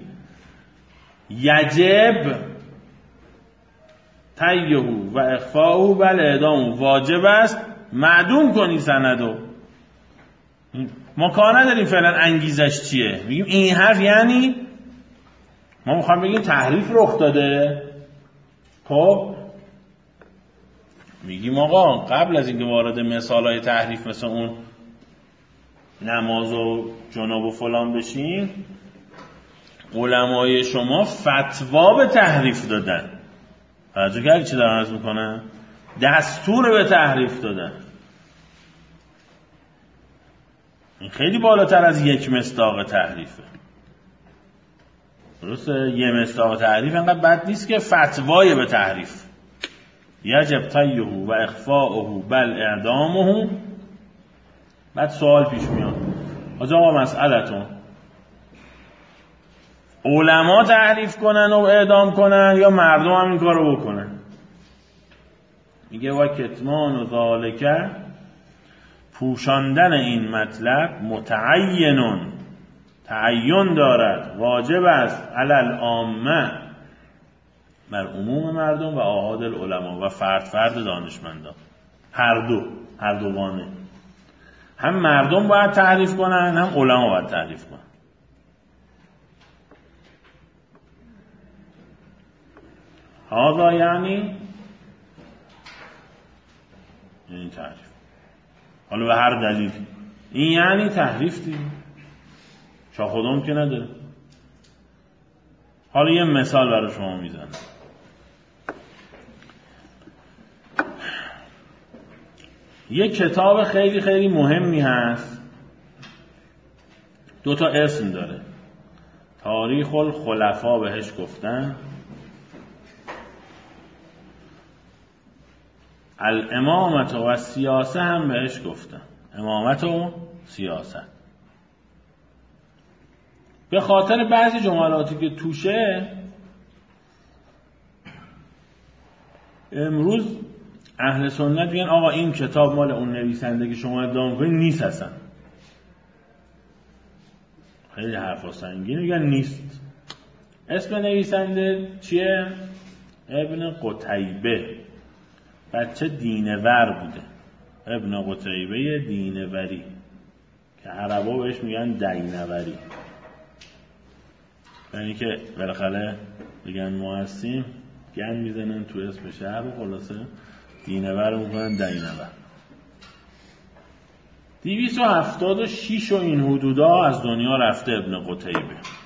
یجب تیهو و اخفاؤه بل اعدامه، واجب است معدوم کنی سندو. ما کار نداریم فعلا انگیزش چیه، میگیم این حرف یعنی ما میخوام بگیم تحریف رخ داده. خب میگیم آقا قبل از اینکه وارد مثالهای تحریف مثل اون نماز و جناب و فلان بشین، علمای شما فتوا به تحریف دادن. توجه کردی چی دارن عرض میکنن؟ دستور به تحریف دادن. این خیلی بالاتر از یک مصداق تحریفه. درسته؟ یه مصداق تحریف انقدر بد نیست که فتوای به تحریف. یجب تیهو و اخفاؤه بل اعدامه. بعد سوال پیش میاد، آقا مسئلتون علما تحریف کنن و اعدام کنن یا مردم هم این کارو بکنن؟ میگه و کتمان و ذالکه، پوشاندن این مطلب متعینون، تعین دارد، واجب است، علل عامه، بر عموم مردم و آحاد العلماء و فرد فرد دانشمندان. هر دو، هر دوانه، هم مردم باید تحریف کنن هم علما باید تحریف کنن. هذا یعنی این تحریف. حالا به هر دلیل این یعنی تحریف دیگه، چا خودم که نداره. حالا یه مثال برای شما میزنم. یک کتاب خیلی خیلی مهمی هست، دو تا اسم داره، تاریخ الخلفا بهش گفتن، الامامت و سیاسه هم بهش گفتن، امامت و سیاست. به خاطر بعضی جملاتی که توشه امروز اهل سنت میگن آقا این کتاب مال اون نویسنده که شما ادعا میکنید نیست، اصلا خیلی حرفا سنگین، میگن نیست. اسم نویسنده چیه؟ ابن قتیبه، بچه دینور بوده، ابن قتیبه دینوری که عربا بهش میگن دینوری، یعنی که بالاخره بگن ما هستیم گن میزنن تو اسم شهر و خلاصه دینور رو میکنن دینور. دویست و هفتاد و شش و این حدودا از دنیا رفته ابن قتیبه.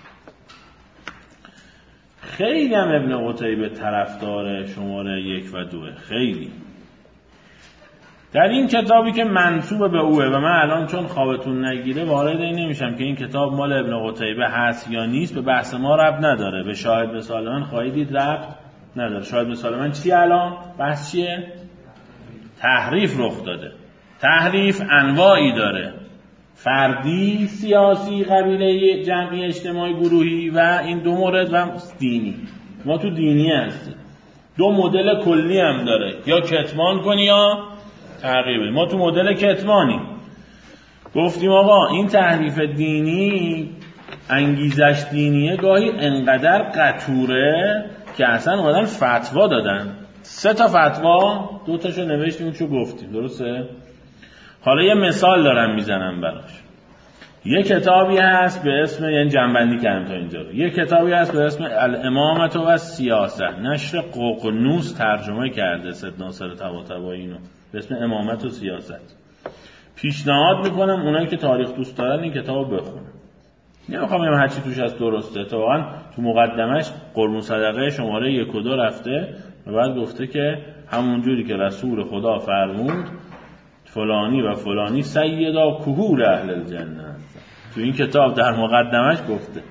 خیلی هم ابن قتیبه طرفدار شماره یک و دوه، خیلی. در این کتابی که منسوب به اوه و من الان چون خوابتون نگیره وارد این نمیشم که این کتاب مال ابن قتیبه هست یا نیست، به بحث ما ربط نداره. به شاهد مثال من خواهید دید ربط نداره. شاهد مثال من چی الان؟ بحث چیه؟ تحریف رخ داده. تحریف انواعی داره، فردی، سیاسی، قبیله، جمعی، اجتماعی، گروهی و این دو مورد و دینی. ما تو دینی هستیم. دو مدل کلی هم داره، یا کتمان کنی یا تحریف. ما تو مدل کتمانی گفتیم آقا این تحریف دینی انگیزش دینیه، گاهی انقدر قطوره که اصلا اومدن فتوا دادن. سه تا فتوا، دو تاشو نوشتیم چو گفتیم، درسته؟ حالا یه مثال دارم میزنم براش. یه کتابی هست به اسم، یعنی جنبندی کردم تا اینجا رو، یه کتابی هست به اسم الامامت و سیاست، نشر ققنوس ترجمه کرده سید ناصر طباطبایی اینو به اسم امامت و سیاست. پیشنهاد میکنم اونایی که تاریخ دوست دارن این کتابو بخونن. نمیخوام بگم هر چی توش از درسته، تا واقعا تو مقدمش قربون صدقه شماره یک و دو رفته و بعد گفته که همون جوری که رسول خدا فرمود فلانی و فلانی سیدا کهول اهل الجنه، تو این کتاب در مقدمش گفته.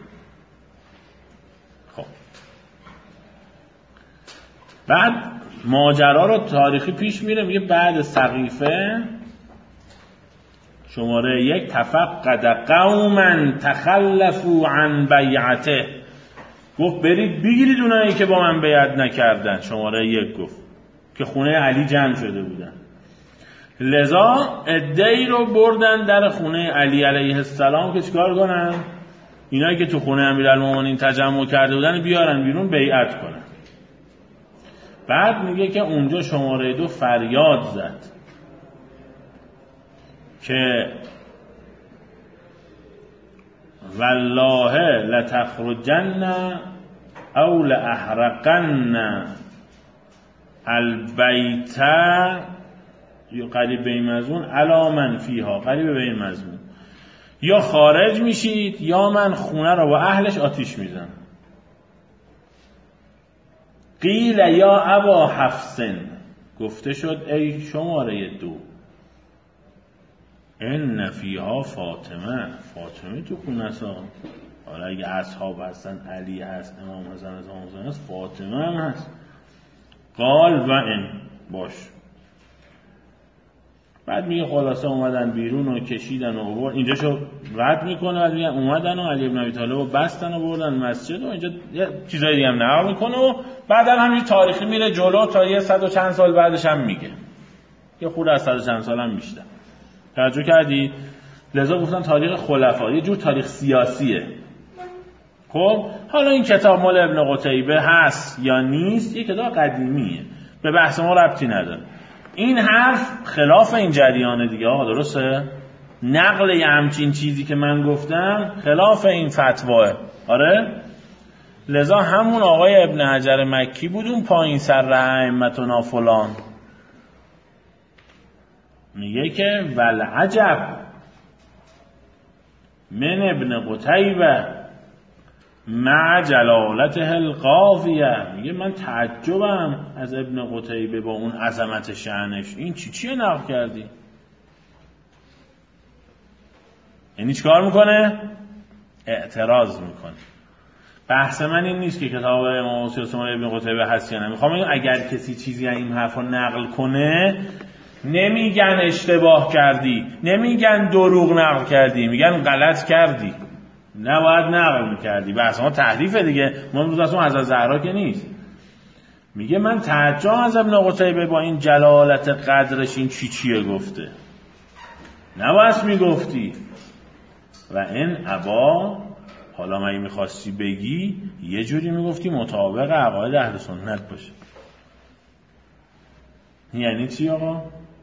خب بعد ماجرا رو تاریخی پیش میره، میگه بعد سقیفه شماره یک تفقد قوما تخلفوا عن بیعته، گفت برید بگیرید اونایی که با من بیعت نکردن. شماره یک گفت که خونه علی جمع شده بودن، لذا عده‌ای رو بردن در خونه علی علیه السلام که چیکار کنن؟ اینایی که تو خونه امیرالمومنین تجمع کرده بودن بیارن بیرون بیعت کنن. بعد میگه که اونجا شماره دو فریاد زد که والله لتخرجن او لاحرقن البیت، یا قریب به این مضمون، علی من فیها، قریب به این مضمون، یا خارج میشید یا من خونه رو با اهلش آتیش میزنم. قیل یا ابا حفصن، گفته شد ای شماره دو، ان فیها فاطمه، فاطمه تو خونه است. حالا اگه اصحاب هستن، علی هست، امام حسن هست، امام حسین هست، فاطمه هم هست. قال و ان، باش. بعد میگه خلاصه اومدن بیرون و کشیدن و آورد، اینجا شو رد میکنه، بعد میگه اومدن و علی ابن ابی طالب رو بستن و بردن مسجد و اینجا یه چیزایی دیگه هم نقل میکنه و بعد هم همین تاریخی میره جلو تا یه صد و چند سال بعدش هم میگه، یه خورده از صد و چند سال هم بیشتر. توجه کردی؟ لذا گفتن تاریخ خلفا یه جور تاریخ سیاسیه. خب حالا این کتاب مال ابن قتیبه هست یا نیست، یه کتاب قدیمیه، به بحث ما ربطی نداره. این حرف خلاف این جریان دیگه آقا، درسته؟ نقل یه همچین چیزی که من گفتم خلاف این فتواه. آره؟ لذا همون آقای ابن حجر مکی بود اون پایین سر ائمتنا فلان، میگه که والعجب من ابن قتیبه مع جلالته القاضیه، میگه من تعجبم از ابن قتیبه با اون عظمت شأنش. این چی چیه نقل کردی؟ یعنی چیکار میکنه؟ اعتراض میکنه. بحث من این نیست که کتاب امام موسی اسماعیل ابن قتیبه هست یا نه. میخوام بگم اگر کسی چیزی از این حرفا نقل کنه، نمیگن اشتباه کردی، نمیگن دروغ نقل کردی، میگن غلط کردی، نباید نقل میکردی. بحث ما تحریفه دیگه. ما امروز اصلا حضرت زهرا که نیست. میگه من تعجب از ابن قتیبه با این جلالت قدرش این چی چیه گفته، نباید میگفتی. و این ابا، حالا من میخواستی بگی یه جوری میگفتی مطابق عقاید اهل سنت باشه. یعنی چی آقا؟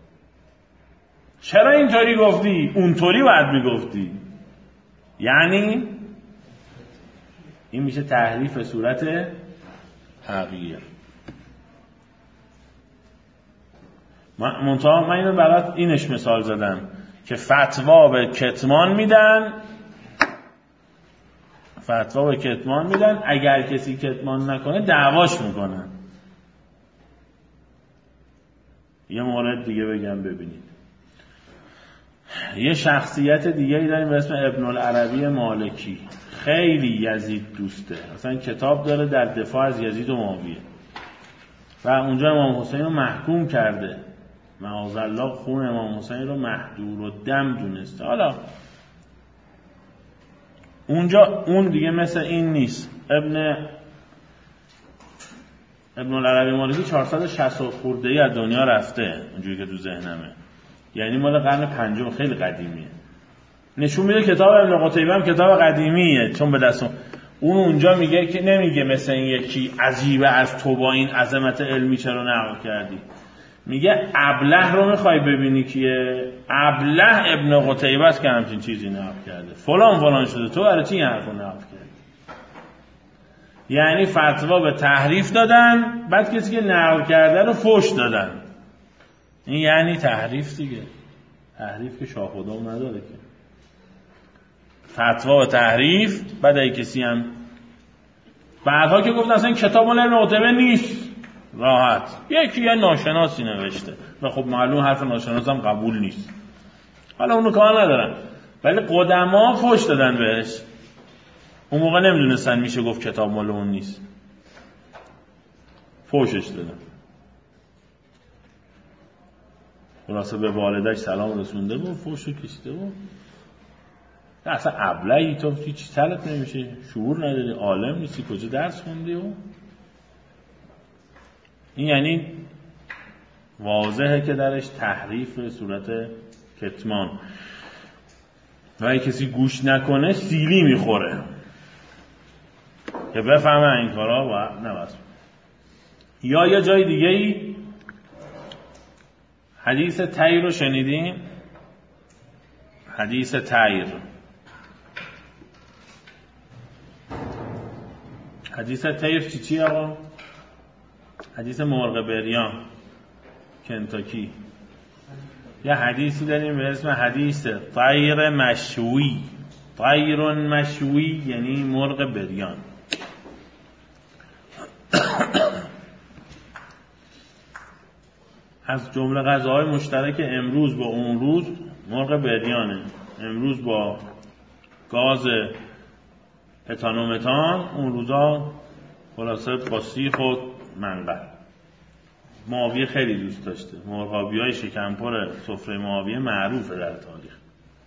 چرا اینطوری گفتی؟ اونطوری باید میگفتی. یعنی این میشه تحریف صورت تغییر. من منتها من اینو برات اینش مثال زدم که فتوا به کتمان میدن، فتوا به کتمان میدن، اگر کسی کتمان نکنه دعواش میکنن. یه مورد دیگه بگم ببینید. یه شخصیت دیگه داریم به اسم ابن العربی مالکی، خیلی یزید دوسته، اصلا کتاب داره در دفاع از یزید و معاویه و اونجا امام حسین رو محکوم کرده، معاذالله خون امام حسین رو محدور و دم دونسته. حالا اونجا اون دیگه مثل این نیست. ابن ابن العربی مالکی چهارصد و شصت خورده‌ای از دنیا رفته، اونجوری که تو ذهنمه، یعنی مال قرن پنجم، خیلی قدیمیه. نشون میده کتاب ابن قتیبه هم کتاب قدیمیه، چون به دستم اون اونجا میگه که نمیگه مثل این یکی عجیبه از تو با این عظمت علمی چرا نقل کردی. میگه ابله رو میخوای ببینی کیه؟ ابله ابن قتیبه است که همچین چیزی نقل کرده، فلان فلان شده، تو برای چی این حرفو نقل کردی؟ یعنی فتوا به تحریف دادن، بعد کسی که نقل کرده رو فحش دادن. این یعنی تحریف دیگه. تحریف که شاه خودم نداره که. فتوا به تحریف، بعد ای کسی هم بعدها که گفت اصلا این کتاب مال ابن قتیبه نیست، راحت یکی یه ناشناسی نوشته و خب معلوم حرف ناشناس هم قبول نیست، حالا اونو کار ندارن، ولی قدما فحش دادن بهش. اون موقع نمیدونستن میشه گفت کتاب مال اون نیست، فحشش دادن. خلاصه به والدش سلام رسونده بود، فحشو کشیده بود. اصلا ابلهی تو هیچ سرت نمیشه، شعور نداری، عالم نیستی، کجا درس خوندی؟ و این یعنی واضحه که درش تحریف به صورت کتمان و اگه کسی گوش نکنه سیلی میخوره که بفهمه این کارا و نبست. یا یه جای دیگه ای حدیث تیر رو شنیدین؟ حدیث تیر، حدیث تیر چی چی آقا؟ حدیث مرغ بریان کنتاکی. یه حدیثی داریم به اسم حدیث طیر مشوی. طیر مشوی یعنی مرغ بریان. از جمله غذاهای مشترک امروز با اون روز مرغ بریانه. امروز با گاز اتانومتان، اون روزا خلاصه با سیخ و منقل. معاویه خیلی دوست داشته، مرغابی‌های شکمپر سفره معاویه معروفه در تاریخ.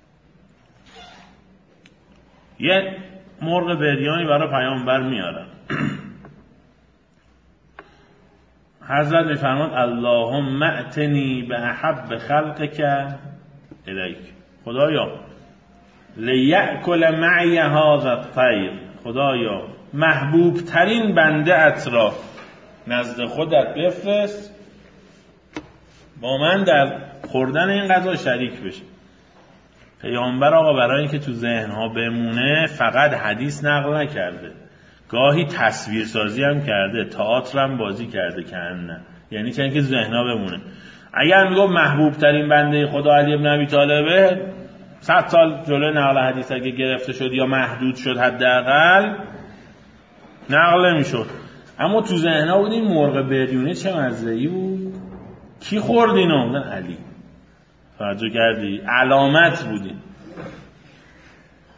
یه مرغ بریانی برای پیامبر میارن. حضرت میفرماد اللهم ائتنی باحب خلقک الیک. خدایا لیأکل معی هذا الطیر، خدایا محبوب ترین بنده ات را نزد خودت بفرست با من در خوردن این غذا شریک بشه. پیامبر آقا برای اینکه تو ذهنها بمونه فقط حدیث نقل نکرده، گاهی تصویرسازی هم کرده، تئاتر هم بازی کرده که نه، یعنی چون که ذهنها بمونه. اگر میگم محبوب ترین بنده خدا علی بن ابی طالبه، صد سال جلوی نقل حدیث اگه گرفته شد یا محدود شد حداقل نقل نمیشد. اما تو ذهنها بود این مرغ بریونه چه مزه‌ای بود، کی خورد اینو؟ علی. توجه کردی؟ علامت بودی.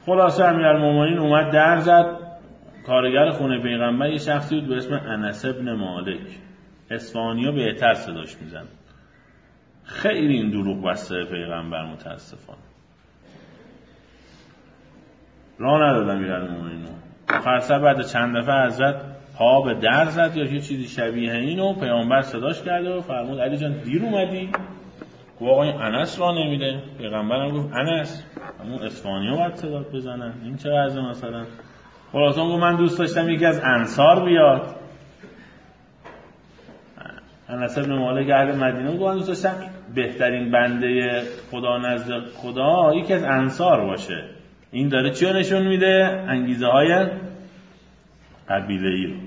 خلاصه امیرالمومنین اومد در زد. کارگر خونه پیغمبر یه شخصی بود به اسم انس ابن مالک. اصفهانی‌ها بهتر صداش میزن. خیلی این دروغ بسته پیغمبر متاسفانه. راه ندادم امیرالمومنین. آخر سر بعد چند دفعه حضرت پا به در زد یا یه چیزی شبیه اینو پیغمبر صداش کرده و فرمود علی جان دیر اومدی؟ گفت آقا این انس راه نمیده. پیغمبرم گفت انس همون اصفهانی‌ها باید صدات بزنن. این چه وضعه مثلا؟ خلاصه گفت من دوست داشتم یکی از انصار بیاد. انس ابن مالک اهل مدینه گفت من دوست داشتم بهترین بنده خدا نزد خدا یکی از انصار باشه. این داره چی نشون میده؟ انگیزه های قبیله‌ای رو.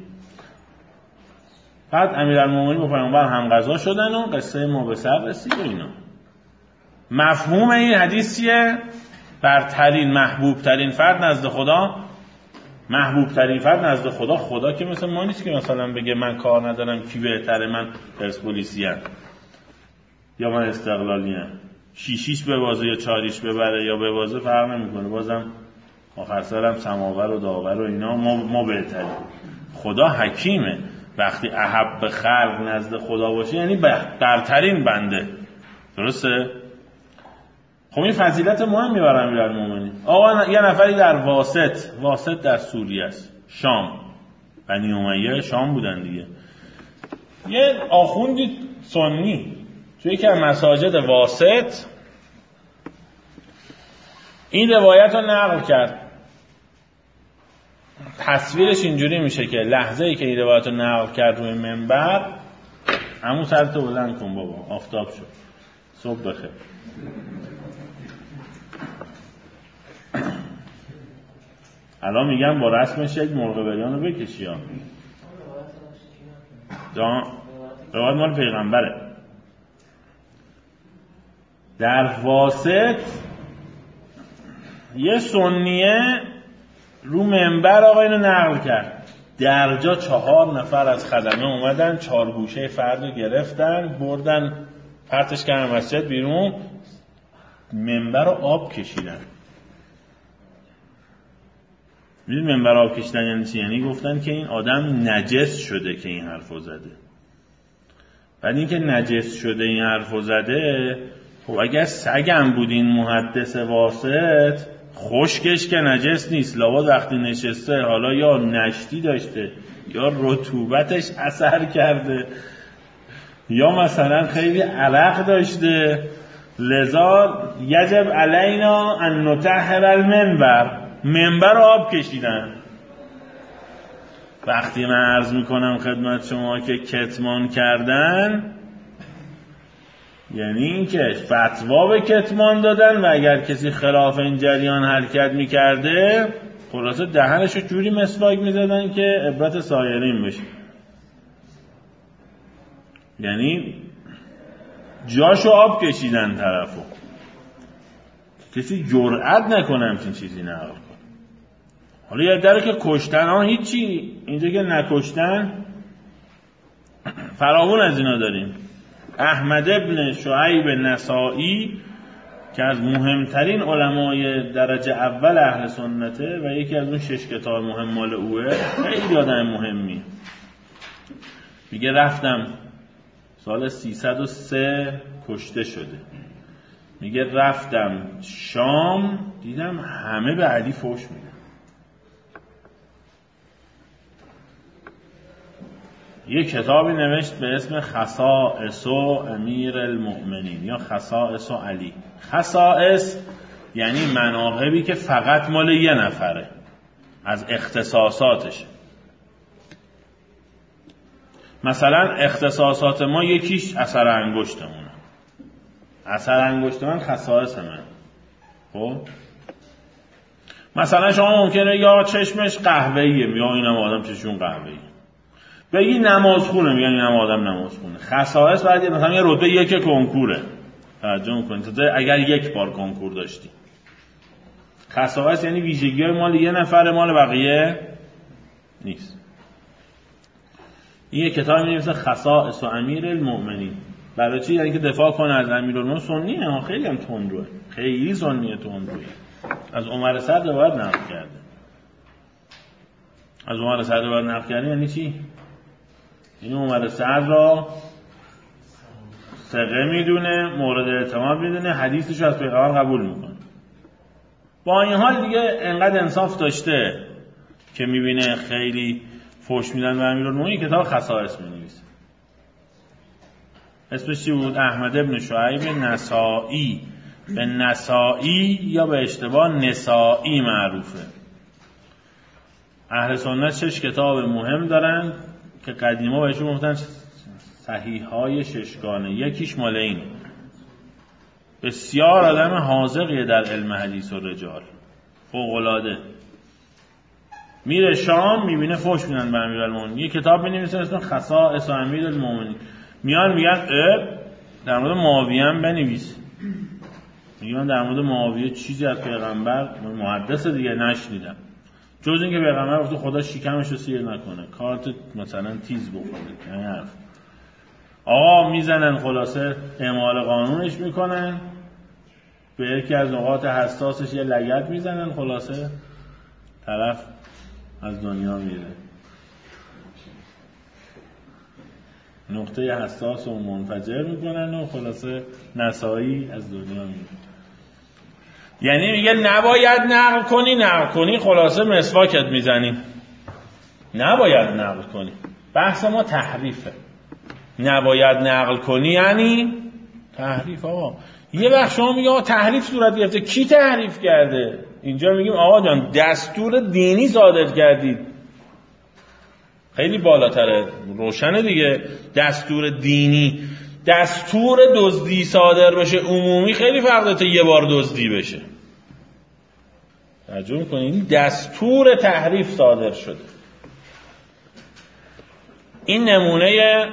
بعد امیرالمومنین با پیامبر هم غذا شدن و قصه ما به سر رسید و اینا. مفهوم این حدیث چیه؟ برترین محبوب ترین فرد نزد خدا، محبوب ترین فرد نزد خدا، خدا که مثل ما نیست که مثلا بگه من کار ندارم کی بهتره، من پرسپولیسی ام یا من استقلالی ام، شیشیش ببازه یا چاریش ببره یا ببازه فرق نمیکنه، بازم آخر سرم سماور و داور و اینا ما, ما بهتریم. خدا حکیمه. وقتی احب خلق نزد خدا باشه یعنی برترین بنده. درسته؟ خب این فضیلت مهمی برای امیرالمومنین. آقا یه نفری در واسط، واسط در سوریه است، شام، بنی امیه شام بودن دیگه. یه آخوندی سنی توی یکی از مساجد واسط این روایت رو نقل کرد. تصویرش اینجوری میشه که لحظه ای که این روایت رو نقل کرد روی منبر، همون سرتو بلند کن بابا آفتاب شد، صبح بخیر. الان میگم با رسمش یک مرغ بریان رو بکشی ها. روایت مال پیغمبره. در واسط یه سنیه رو منبر آقا اینو نقل کرد. درجا چهار نفر از خدمه اومدن، چهار گوشه فرد رو گرفتن بردن پرتش کردن مسجد بیرون، منبر رو آب کشیدن. میدونی منبر آب کشیدن یعنی چی؟ یعنی گفتن که این آدم نجس شده که این حرفو زده. بعد این که نجس شده این حرفو زده، خب اگر سگم بود این محدث واسط، خشکش که نجس نیست، لابد وقتی نشسته حالا یا نشتی داشته یا رطوبتش اثر کرده یا مثلا خیلی عرق داشته، لذا یجب علینا ان نطهر المنبر، منبر آب کشیدن. وقتی من عرض میکنم خدمت شما که کتمان کردن، یعنی این که فتوا به کتمان دادن و اگر کسی خلاف این جریان حرکت میکرده خلاصه دهنشو جوری مسواک میزدن که عبرت سایرین بشه. یعنی جاشو آب کشیدن طرفو، کسی جرئت نکنه همچین چیزی نقل کنه. حالا یه دره که کشتن ها هیچی، اینجا که نکشتن فراوون از اینا داریم. احمد ابن شعیب نسائی که از مهمترین علمای درجه اول اهل سنته و یکی از اون شش کتاب مهم مال اوه، خیلی آدم مهمی، میگه رفتم سال سیصد و سه کشته شده، میگه رفتم شام دیدم همه به علی فوش میدن. یک کتابی نوشت به اسم خصائص امیر المؤمنین یا خصائص علی. خصائص یعنی مناقبی که فقط مال یه نفره از اختصاصاتش. مثلا اختصاصات ما یکیش اثر انگشتمونه، اثر انگشت من خصائص من. خب مثلا شما ممکنه یا چشمش قهوه‌ایه یا اینم آدم چشمون قهوه‌ایه، بگی نماز خونه میگن اینم آدم نماز خونه. خصائص بعد مثلا یه رتبه یک کنکوره، توجه میکنید اگر یک بار کنکور داشتی. خصائص یعنی ویژگی‌های مال یه نفر، مال بقیه نیست. این کتاب می‌نویسه خصائص امیر المؤمنین. برای چی؟ یعنی که دفاع کنه از امیرالمومنین. سنیه ها، خیلی هم تندروه، خیلی سنیه تندروه. از عمر سعد روایت نقل کرده. از عمر سعد روایت نقل کرده یعنی چی؟ این عمر سعد را ثقه میدونه، مورد اعتماد میدونه، حدیثش رو از پیغمبر قبول میکنه. با این حال دیگه انقدر انصاف داشته که میبینه خیلی فحش میدن به امیرالمومنین، کتاب خصائص مینویسه. اسمش چی بود؟ احمد ابن شعیب نسائی. به نسائی یا به اشتباه نسائی معروفه. اهل سنت شش کتاب مهم دارن که قدیما بهشون گفتن صحیح های ششگانه. یکیش مال این. بسیار آدم حاذقیه در علم حدیث و رجال، فوق‌العاده. میره شام میبینه فحش میدن به امیرالمومنین، یه کتاب مینویسه اسم خصائص امیرالمومنین. میان میگن اه در مورد معاویه هم بنویس. میگه من در مورد معاویه چیزی از پیغمبر، محدث دیگه، نشنیدم جز اینکه پیغمبر گفت خدا شکمش رو سیر نکنه، کارت مثلا تیز بخوره. یعنی حرف آقا میزنن، خلاصه اعمال قانونش میکنن، به یکی از نقاط حساسش یه لگد میزنن، خلاصه طرف از دنیا میره. نقطه حساس و منفجر میکنن و خلاصه نسائی از دنیا میره. یعنی میگه نباید نقل کنی، نقل کنی خلاصه مسواکت میزنی. نباید نقل کنی. بحث ما تحریفه. نباید نقل کنی یعنی تحریف. آقا یه وقت شما میگه آقا تحریف صورت گرفته، کی تحریف کرده؟ اینجا میگیم آقا جان دستور دینی صادر کردید. خیلی بالاتره، روشنه دیگه. دستور دینی، دستور دزدی صادر بشه عمومی خیلی فرق داره تا یه بار دزدی بشه. توجه میکنید؟ دستور تحریف صادر شده. این نمونه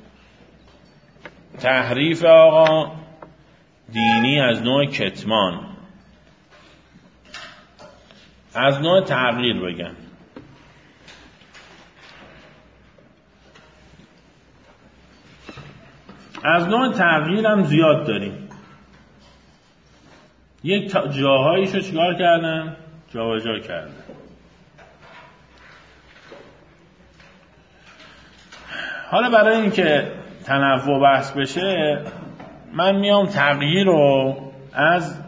تحریف آقا دینی از نوع کتمان، از نوع تغییر بگن. از نوع تغییر هم زیاد داریم. یک جاهاییشو چیکار کردن؟ جا و جا کردن. حالا برای اینکه تنوع بحث بشه من میام تغییر رو از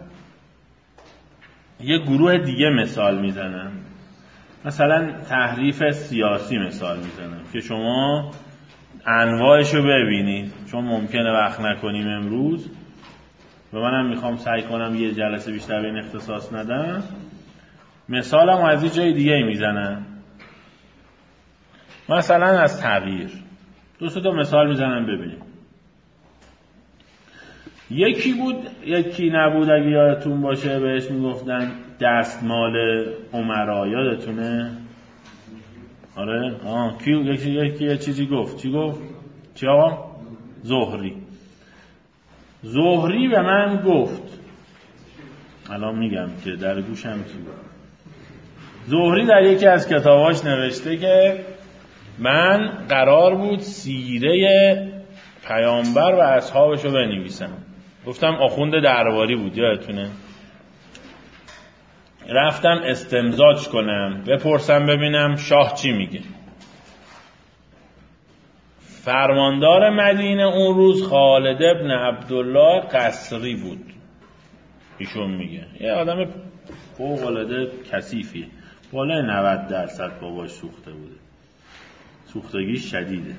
یه گروه دیگه مثال میزنم. مثلا تحریف سیاسی مثال میزنم که شما انواعش رو ببینید، چون ممکنه وقت نکنیم امروز و منم میخوام سعی کنم یه جلسه بیشتر به این اختصاص ندم. مثالم از یه جای دیگه میزنم. مثلا از تغییر دو سه تا مثال میزنم ببینیم. یکی بود یکی نبود، اگه یادتون باشه بهش میگفتن دستمال امرا. یادتونه؟ آره آه کی یکی یکی یه چیزی گفت. چی گفت؟ چی آقا؟ زهری. زهری به من گفت، الان میگم که در گوشم چی بود. زهری در یکی از کتاباش نوشته که من قرار بود سیره پیامبر و اصحابش رو بنویسم. گفتم آخوند درباری بود، یادتونه؟ رفتم استمزاج کنم بپرسم ببینم شاه چی میگه. فرماندار مدینه اون روز خالد ابن عبدالله قصری بود. ایشون میگه یه آدم فوق العاده کثیفیه، بالای نود درصد باباش سوخته بوده، سوختگیش شدیده،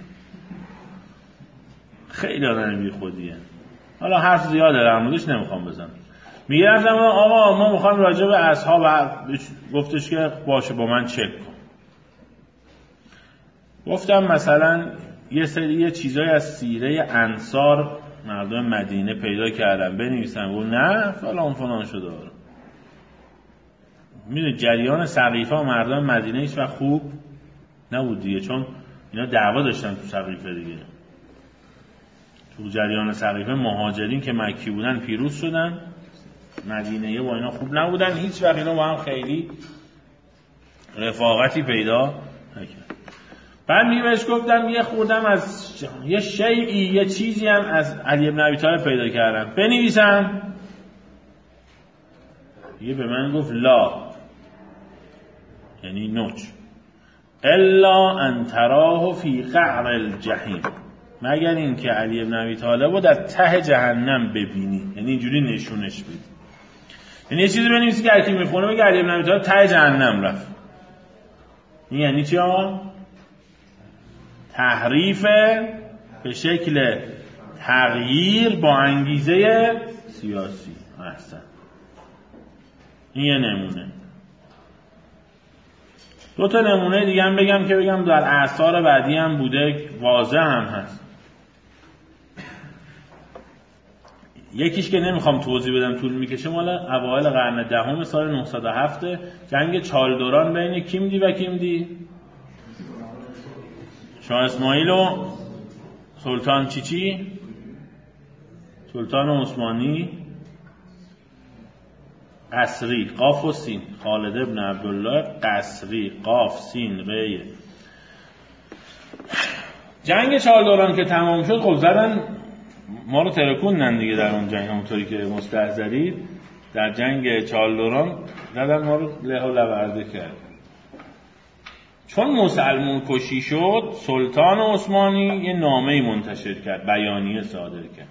خیلی آدم بی خودیه. حالا حرف زیاده در موردش نمیخوام بزنم. میگه رفتم آقا ما میخوام راجع به اصحاب، گفتش که باشه با من چک کن. گفتم مثلا یه سری یه چیزای از سیره انصار مردم مدینه پیدا کردم بنویسم. گفت نه فلان فلان شده. میدونی جریان سقیفه و مردم مدینه هیچ وقت خوب نبود دیگه، چون اینا دعوا داشتن تو سقیفه دیگه. تو جریان سقیفه مهاجرین که مکی بودن پیروز شدن، مدینه با اینا خوب نبودن، هیچ وقت اینا با هم خیلی رفاقتی پیدا نکرد. بعد می بهش گفتم یه خوردم از یه شیئی یه چیزی هم از علی بن ابی طالب پیدا کردم بنویسم. دیگه به من گفت لا، یعنی نوچ، الا ان تراه فی قعر الجحیم، مگر این که علی بن ابی طالب رو در ته جهنم ببینی، یعنی اینجوری نشونش بدی. یعنی یه چیزی بنویسی که هر کی میخونه بگه علی بن ابی طالب ته جهنم رفت. این یعنی چی آقا؟ تحریف به شکل تغییر با انگیزه سیاسی. احسن. این یه نمونه. دو تا نمونه دیگه هم بگم که بگم در آثار بعدی هم بوده، واضح هم هست. یکیش که نمیخوام توضیح بدم طول میکشه، مال اوایل قرن دهم سال نهصد و هفت، جنگ چالدوران بین کیمدی و کیمدی، شاه اسماعیل و سلطان چیچی، سلطان عثمانی قصری، قاف و سین، خالد ابن عبدالله قصری، قاف سین ری. جنگ چالدوران که تمام شد، خب زدن ما رو ترکوندن دیگه در اون جنگ، همونطوری که مستحضرید در جنگ چالدوران زدن ما رو له و لورده کرد. چون مسلمون کشی شد، سلطان عثمانی یه نامه‌ای منتشر کرد، بیانیه صادر کرد.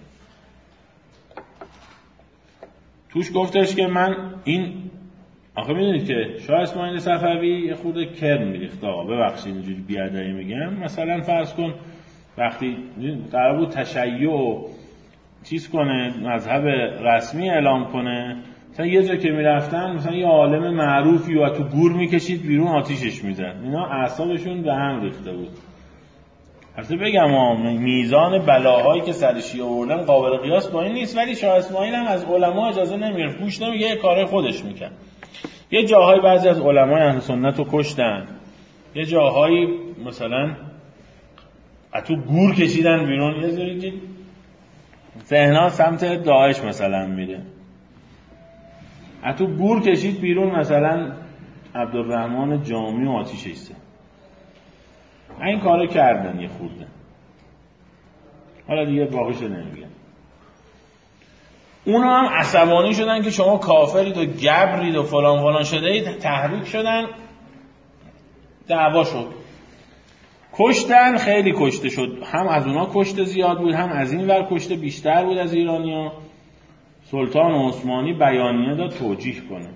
توش گفتش که من این، آخه میدونید که شاه اسماعیل صفوی یه خورده کرم میریخت. آقا ببخشید اینجوری بیادایی میگم، مثلا فرض کن وقتی قرار بود تشیع و چیز کنه، مذهب رسمی اعلام کنه، مثلا یه جا که میرفتن مثلا یه عالم معروفی و تو گور میکشید بیرون آتیشش میزد. اینا اعصابشون به هم ریخته بود. البته بگم آم میزان بلاهایی که سر شیعه آوردن قابل قیاس با این نیست، ولی شاه اسماعیل هم از علما اجازه نمیگرفت، گوش نمیگه، کارهای خودش میکرد. یه جاهای بعضی از علمای اهل سنت رو کشتن، یه جاهایی مثلا اتو گور کشیدن بیرون، یه جایی ذهن‌ها سمت داعش مثلا میره، اتو گور کشید بیرون مثلا عبدالرحمن جامی و آتیشش زد. این کارو کردن یه خورده. حالا دیگه باقیشو نمیگم. اونا هم عصبانی شدن که شما کافرید و گبرید و فلان فلان شده اید، تحریک شدن، دعوا شد، کشتن، خیلی کشته شد. هم از اونا کشته زیاد بود، هم از این ور کشته بیشتر بود از ایرانیا. سلطان عثمانی بیانیه داد توجیه کنه.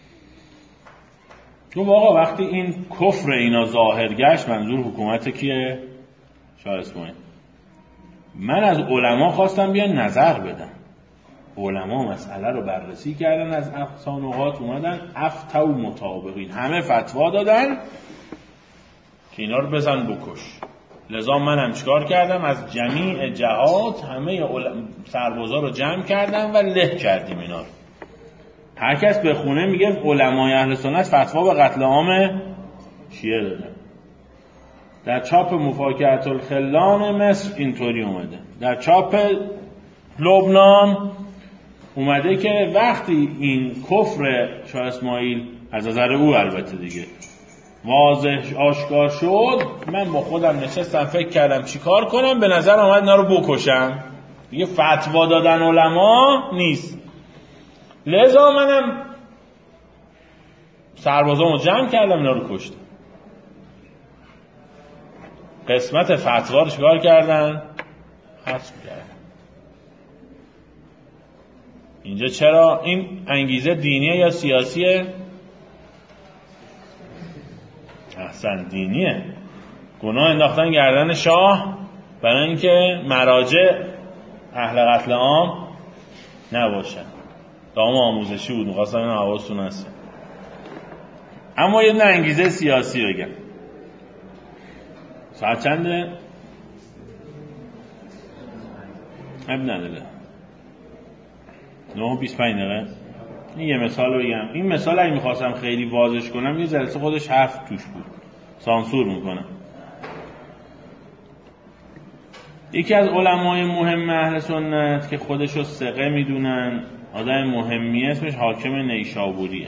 تو آقا وقتی این کفر اینا ظاهر گشت، منظور حکومت کیه؟ شاه اسماعیل. من از علما خواستم بیان نظر بدن. علما مسئله رو بررسی کردن، از اقصا نقاط اومدن افتوا مطابقین، همه فتوا دادن که اینا رو بزن بکش. لذا منم چیکار کردم؟ از جمیع جهات همه سربازا رو جمع کردم و له کردیم اینا رو. هر کس به خونه میگه علمای اهل سنت فتوا به قتل عام شیعه دادن. در چاپ مفاکهة الخلان مصر اینطوری اومده، در چاپ لبنان اومده که وقتی این کفر شاه اسماعیل از نظر او البته دیگه واضح آشکار شد، من با خودم نشستم فکر کردم چی کار کنم، به نظر آمد اینا رو بکشم دیگه. فتوا دادن علما نیست. لذا منم سربازامو جمع کردم، اینا رو کشتم. قسمت فتوا رو چیکار کردن؟ حذف کردن. اینجا چرا این انگیزه دینیه یا سیاسیه؟ احسن، دینیه. گناه انداختن گردن شاه برای اینکه مراجع اهل قتل عام نباشن. دام آموزشی بود، می‌خواستم این حواستون هست. اما یه انگیزه سیاسی بگم. ساعت چنده؟ اب نداره. نه و بیست و پنج دقیقه. این یه مثال بگم. این مثال اگه میخواستم خیلی واضح کنم یه جلسه خودش حرف توش بود، سانسور میکنم. یکی از علمای مهم اهل سنت که خودشو ثقه میدونن، آدم مهمی، اسمش حاکم نیشابوریه.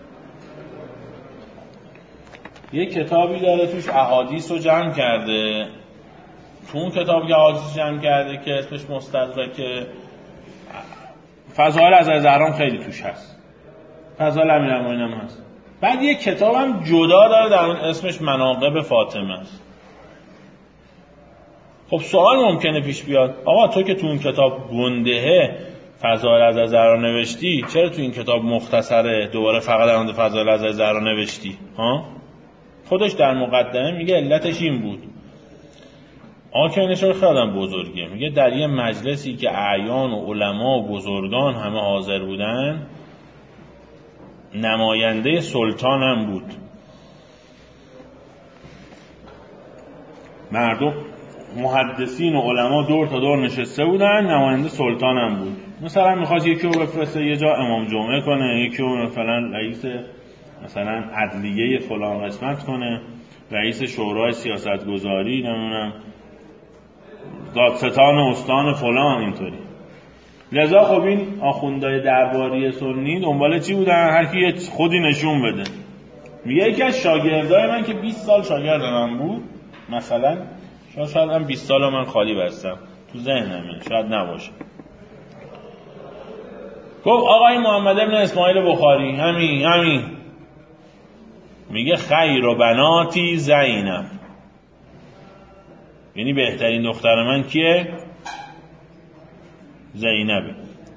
یه کتابی داره توش احادیث رو جمع کرده. تو اون کتابی که احادیث جمع کرده که اسمش مستدرک، فضائل از زهرا خیلی توش هست. فضائل امیرالمومنین هم هست. بعد یه کتابم جدا داره در اون اسمش مناقب فاطمه است. خب سوال ممکنه پیش بیاد، آقا تو که تو اون کتاب گندهه فضائل حضرت زهرا نوشتی، چرا تو این کتاب مختصره دوباره فقط در مورد فضائل حضرت زهرا نوشتی؟ ها؟ خودش در مقدمه میگه علتش این بود. آکینشور خیلی آدم بزرگیه، میگه در یه مجلسی که اعیان و علما و بزرگان همه حاضر بودن، نماینده سلطان هم بود. مردم محدثین و علما دور تا دور نشسته بودن، نماینده سلطان هم بود. مثلا میخواست یکی رو بفرسته یه جا امام جمعه کنه، یکی رو مثلا رئیس مثلا عدلیه فلان قسمت کنه، رئیس شورای سیاست گذاری، نمیدونم دادستان استان فلان، اینطوری. لذا خب این آخوندهای درباری سنی دنبال چی بودن؟ هر کی خودی نشون بده. میگه یکی از شاگردای من که بیست سال شاگرد من بود، مثلا شاید هم بیست سال من خالی بستم تو ذهنمه، شاید نباشه. گفت آقای محمد ابن اسماعیل بخاری، همین همین میگه خیر و بناتی زینب، یعنی بهترین دختر من کیه؟ زینبه.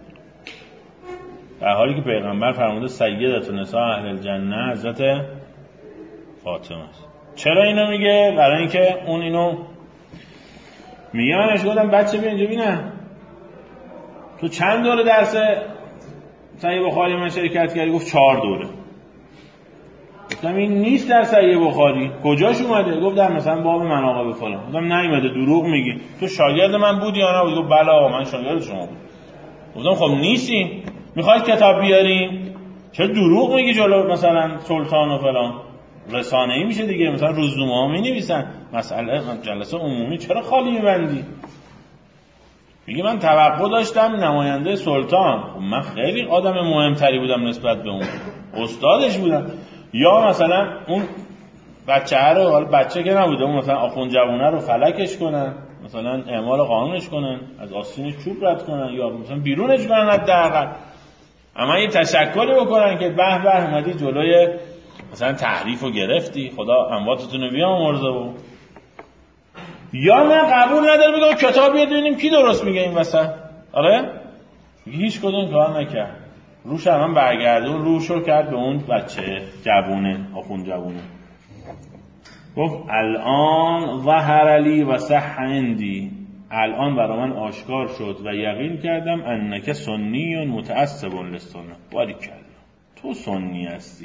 در حالی که پیغمبر فرموده سیدت نساء اهل الجنه حضرت فاطمه است. چرا اینو میگه؟ برای اینکه اون اینو میگه. من اشگاه دارم بچه بیا اینجا بینم تو چند دوره درس صحیح بخاری من شرکت کردی؟ گفت چهار دوره. گفتم این نیست در صحیح بخاری، کجاش اومده؟ گفت در مثلا باب مناقب فلان. گفتم نیومده، دروغ میگی. تو شاگرد من بودی یا نبودی؟ گفت بله آقا من شاگرد شما بود. گفتم خب نیستی، میخواید کتاب بیاریم؟ چرا دروغ میگی جلو مثلا سلطان و فلان؟ رسانه‌ای میشه دیگه، مثلا روزنامه ها می‌نویسن مسئله جلسه عمومی چرا خالی می‌بندی؟ میگه من توقع داشتم نماینده سلطان، خب من خیلی آدم مهمتری بودم نسبت به اون، استادش بودم. یا مثلا اون بچه رو، حالا بچه که نبوده، اون مثلا آخوند جوونه رو فلکش کنن، مثلا اعمال قانونش کنن، از آستینش چوب رد کنن، یا مثلا بیرونش کنن حداقل، اما یه تشکری بکنن که به به اومدی جلوی مثلا تحریف رو گرفتی، خدا امواتتون رو بیامرزه. و یا من قبول نداره بگم کتاب بیاد ببینیم کی درست میگه این وسط. آره هیچ کدوم کار نکرد، روش هم برگردون روشو کرد به اون بچه جوونه، آخوند جوونه. گفت الان ظهر لی و صح عندی، الان برای من آشکار شد و یقین کردم انک سنی متعصب للسنه. باریکلا تو سنی هستی.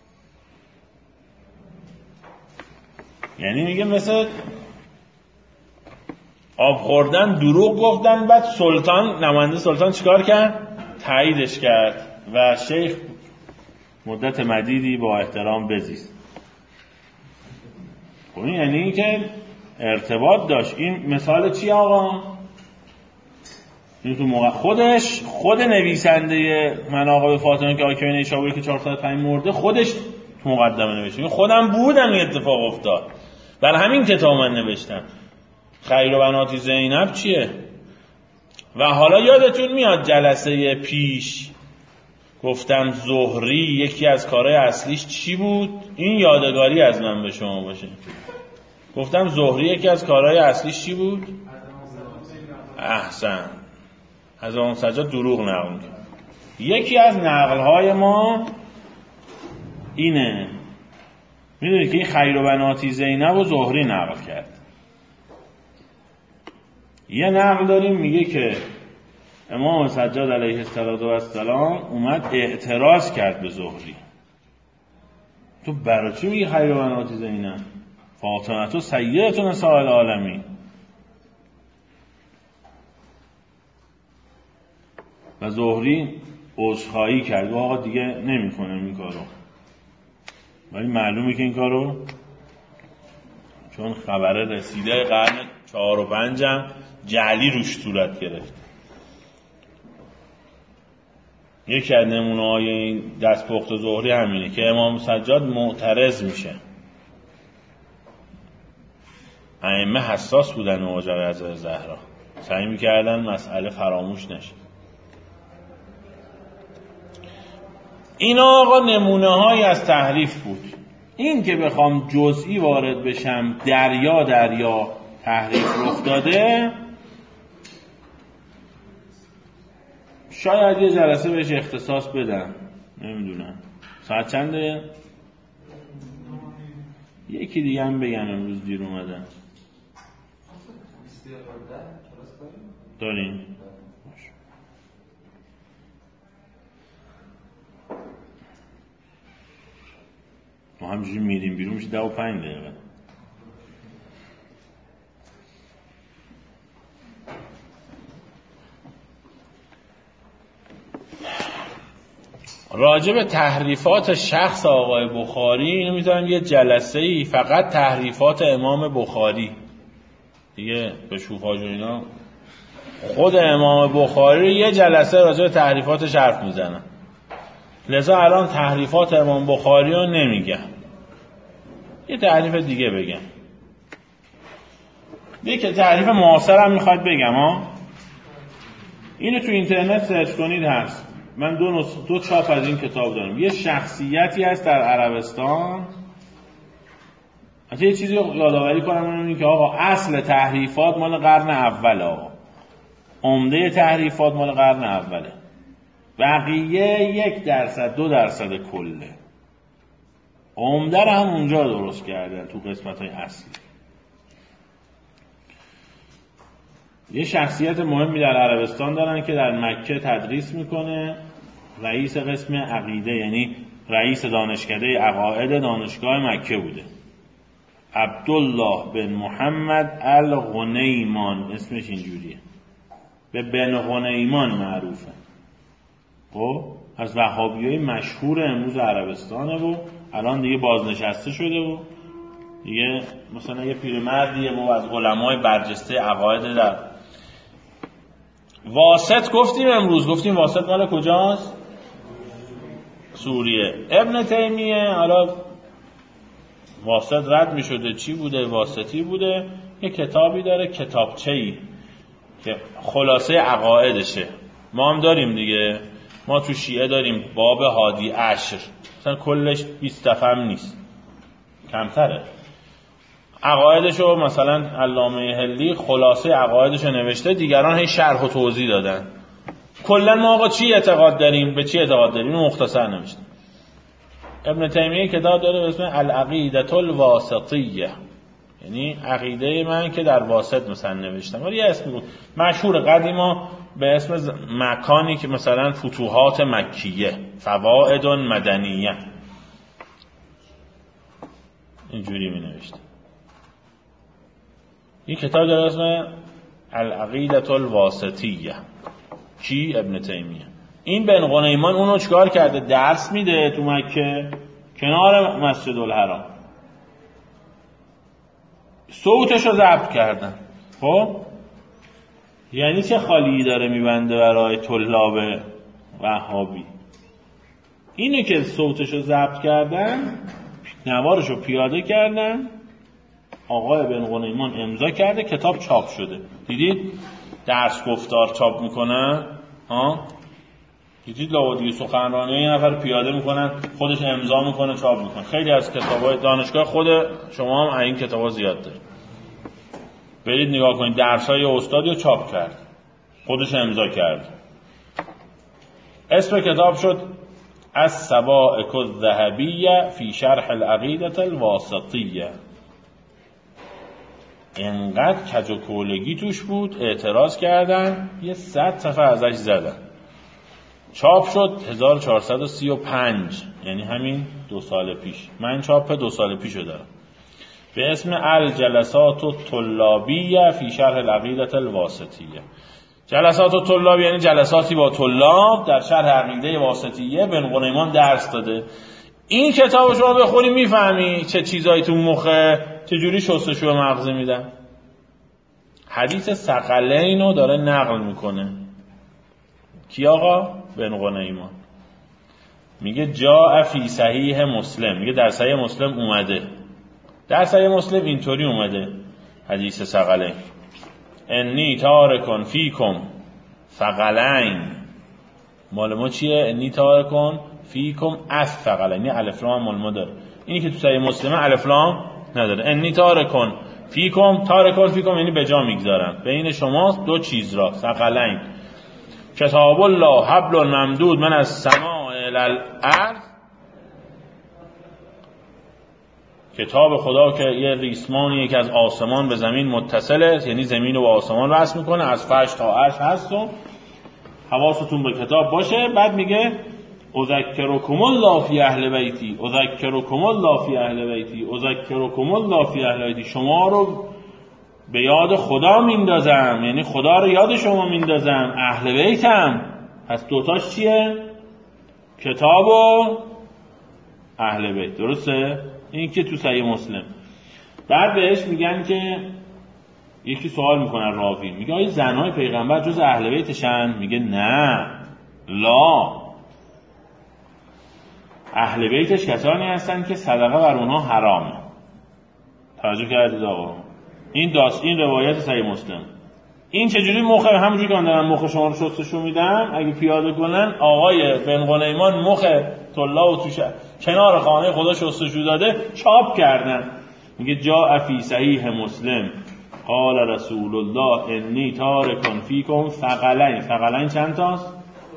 یعنی میگه مثل آب خوردن دروغ گفتن، بعد سلطان نماینده سلطان چیکار کرد؟ تاییدش کرد و شیخ مدت مدیدی با احترام بزیست. خب این یعنی این که ارتباط داشت. این مثال چی آقا؟ این تو موقع خودش خود نویسنده مناقب فاطمه که آقای نیشابوری که چهارصد و پنج مرده، خودش تو مقدمه نوشته خودم بودم این اتفاق افتاد، برای همین کتاب من نوشتم. خیر و بناتی زینب چیه؟ و حالا یادتون میاد جلسه پیش گفتم زهری یکی از کارهای اصلیش چی بود؟ این یادگاری از من به شما باشه. گفتم زهری یکی از کارهای اصلیش چی بود؟ احسن، از اون سجاد دروغ نقل کرد. یکی از نقلهای ما اینه، میدونید که این خیر و بناتی زینب و زهری نقل کرد. یه نقل داریم میگه که امام سجاد علیه السلام اومد اعتراض کرد به زهری، تو برای چی میگی خیر و بناتی زینب؟ فاطمه تو سیدت نساء العالمین. و زهری عذرخواهی کرد و آقا دیگه نمیکنه این کارو، ولی معلومه که این کارو چون خبره رسیده قرن چهار و پنجم جعلی روش صورت گرفت. یکی از نمونه‌های این دستپخت زهری همینه که امام سجاد معترض میشه. ائمه حساس بودن ماجرای حضرت زهرا، سعی میکردن مسئله فراموش نشه. اینا آقا نمونه هایی از تحریف بود. این که بخوام جزئی وارد بشم دریا دریا تحریف رخ داده، شاید یه جلسه بهش اختصاص بدم، نمیدونم ساعت چنده؟ یکی دیگه هم بگم امروز دیر اومدن دارین؟ ما همجوری میریم بیرون میشه ده و پنج دقیقه. راجع به تحریفات شخص آقای بخاری اینو میذارم یه جلسه ای فقط تحریفات امام بخاری دیگه، به شوفاج و اینا خود امام بخاری یه جلسه راجع به تحریفاتش حرف میزنم، لذا الان تحریفات امام بخاری رو نمیگم، یه تحریف دیگه بگم. دیگه تحریف معاصر هم میخواد بگم ها، اینو تو اینترنت سرچ کنید هست. من دو, نص... دو چاپ از این کتاب دارم. یه شخصیتی هست در عربستان، حتی یه چیزی یادآوری کنم اونم که آقا اصل تحریفات مال قرن اول، آقا عمده تحریفات مال قرن اوله، بقیه یک درصد دو درصد کله، عمده رو هم اونجا درست کردن تو قسمت های اصلی. یه شخصیت مهمی در عربستان دارن که در مکه تدریس میکنه، رئیس قسم عقیده، یعنی رئیس دانشکده عقاید دانشگاه مکه بوده، عبدالله بن محمد الغنیمان اسمش اینجوریه، به بن غنیمان معروفه. خب از وهابیای مشهور امروز عربستانه و الان دیگه بازنشسته شده و دیگه مثلا یه پیرمردیه و از علمای برجسته عقاید در واسط. گفتیم امروز گفتیم واسط مال کجاست؟ سوریه. ابن تیمیه حالا واسط رد می شده چی بوده؟ واسطی بوده. یه کتابی داره، کتابچه‌ای که خلاصه عقایدشه. ما هم داریم دیگه، ما تو شیعه داریم باب هادی عشر، مثلا کلش بیست صفحه هم نیست، کمتره. عقایدشو مثلا علامه هلی خلاصه عقایدشو نوشته، دیگران هی شرح و توضیح دادن. کلا ما آقا چی اعتقاد داریم، به چی اعتقاد داریم مختصر نوشته. ابن تیمیه کتاب داره به اسم العقیدة الواسطیه، یعنی عقیده من که در واسط مثلا نوشتم، ولی یه اسم بود مشهور قدیما به اسم مکانی که مثلا فتوحات مکیه، فوائد مدنیه، اینجوری می نوشته. این کتاب داره اسم العقیدة الواسطیه. کی؟ ابن تیمیه. این بن غنیمان اونو چکار کرده؟ درس میده تو مکه کنار مسجد الحرام، صوتشو ضبط کردن. خب یعنی چه خالی داره میبنده برای طلاب وهابی؟ اینو که صوتشو ضبط کردن، نوارشو پیاده کردن، آقای بن غنیمان امضا کرده، کتاب چاپ شده. دیدید درس گفتار چاپ میکنن ها؟ دیدید لاودی سخنرانی یه نفر پیاده میکنن، خودش امضا میکنه چاپ میکنه. خیلی از کتابای دانشگاه خود شما هم این کتابا زیاد داره، برید نگاه کنید، درسای استادی رو چاپ کرد، خودش امضا کرد. اسم کتاب شد السوائق الذهبیه فی شرح العقیدة الواسطیه. انقدر کج و کولگی توش بود، اعتراض کردن، یه صد صفحه ازش زدن. چاپ شد هزار و چهارصد و سی و پنج، یعنی همین دو سال پیش. من چاپ دو سال پیشو دارم به اسم الجلسات الطلابیه فی شرح العقیدة الواسطیه. جلسات الطلاب یعنی جلساتی با طلاب در شرح عقیده واسطیه. بن غنیمان درس داده. این کتابو شما بخونی میفهمی چه چیزایی تو مخه، چه جوری شستشو مغزی میدن. حدیث ثقلینو داره نقل میکنه. کی آقا؟ بن غنیمان. میگه جاء فی صحیح مسلم، میگه در صحیح مسلم اومده. در صحیح مسلم اینطوری اومده حدیث ثقلین: انی تارکن فیکم ثقلین. مال ما چیه؟ انی تارکن فیکم از ثقلین، الف لام ملما داره. اینی که تو صحیح مسلمه الف لام نداره. انی تارکون فیکم، تارکون فیکم یعنی به جا میگذارم بین شما دو چیز را، ثقلین. کتاب الله حبل ممدود من از سماء الی الارض، کتاب خدا که یه ریسمانیه که از آسمان به زمین متصله، یعنی زمین رو با آسمان وصل میکنه، از فرش تا عرش هست و حواستون به کتاب باشه. بعد میگه اذکرکم الله فی اهل بیتی، اذکرکم الله فی اهل بیتی، اذکرکم الله فی اهل بیتی، شما رو به یاد خدا میندازم، یعنی خدا رو یاد شما میندازم، اهل بیتم. پس دوتاش چیه؟ کتاب و اهل بیت، درسته؟ این که تو صحیح مسلم. بعد بهش میگن که یکی سوال میکنن راوی، میگه آیا زنهای پیغمبر جز اهل بیتشن؟ میگه نه، لا، اهل بیتش کسانی هستن که صدقه بر اونها حرامه. توجه کردید آقا؟ این داست این روایت صحیح مسلم. این چجوری مخ، همونجوری که من دارم مخ شما رو شستشو میدم، اگه پیاده کنن آقای بن غنیمان مخ طلا و توش کنار خانه خدا شستشو داده، چاپ کردن. میگه جاء فی صحیح مسلم قال رسول الله انی تارکن فیکم ثقلین. ثقلین چند تاست؟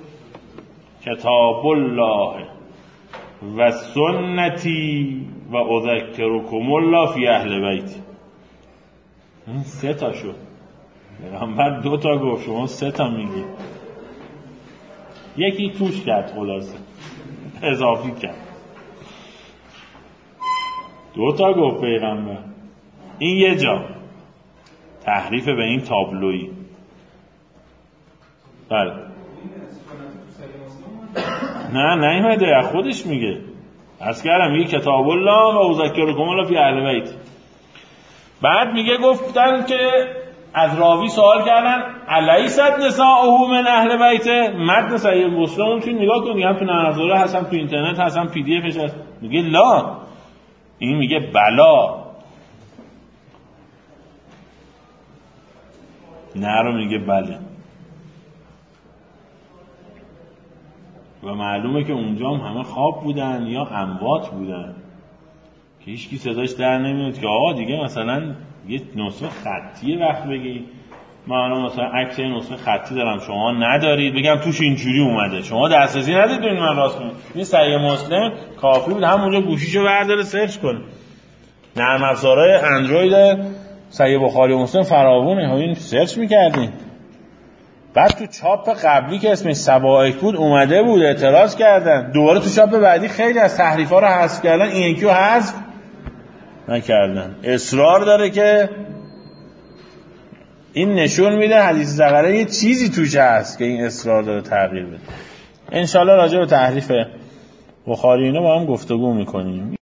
کتاب الله و سنتی و اذکرکم الله فی اهل بیت. این سه تا شد، پیغمبر دو تا گفت، شما سه تا میگی. یکی توش کرد، خلاصه اضافی کرد، دو تا گفت پیغمبر. این یه جا تحریف به این تابلویی. بله نه نیومده، از خودش میگه. عرض کردم میگه کتاب الله و اذکرکم الله فی اهل بیت. بعد میگه گفتن که از راوی سوال کردن الیست نساؤه من اهل بیت. متن صحیح مسلم چون نگاه کنید، هم تو نظاره هستن، تو اینترنت هستن، پی دی افش هست. میگه لا، این میگه بلا. نه رو میگه بله. و معلومه که اونجا هم همه خواب بودن یا اموات بودن که هیچ کی صداش در نمیاد که آقا دیگه مثلا یه نسخه خطی وقت بگی من مثلا عکس نسخه خطی دارم شما ندارید، بگم توش اینجوری اومده شما دسترسی ندید، من راست میگم. این صحیح مسلم کافی بود همونجا گوشیشو برداره سرچ کنه. نرم افزارهای اندروید صحیح بخاری و مسلم فراوونه، ها این سرچ میکردین. بعد تو چاپ قبلی که اسمش سبائک بود اومده بود، اعتراض کردن. دوباره تو چاپ بعدی خیلی از تحریف‌ها رو حذف کردن، این یکی رو حذف نکردن. اصرار داره که این نشون میده حدیث زغره یه چیزی توش هست که این اصرار داره تغییر بده. انشالله راجع به تحریف بخاری اینا با هم گفتگو میکنیم.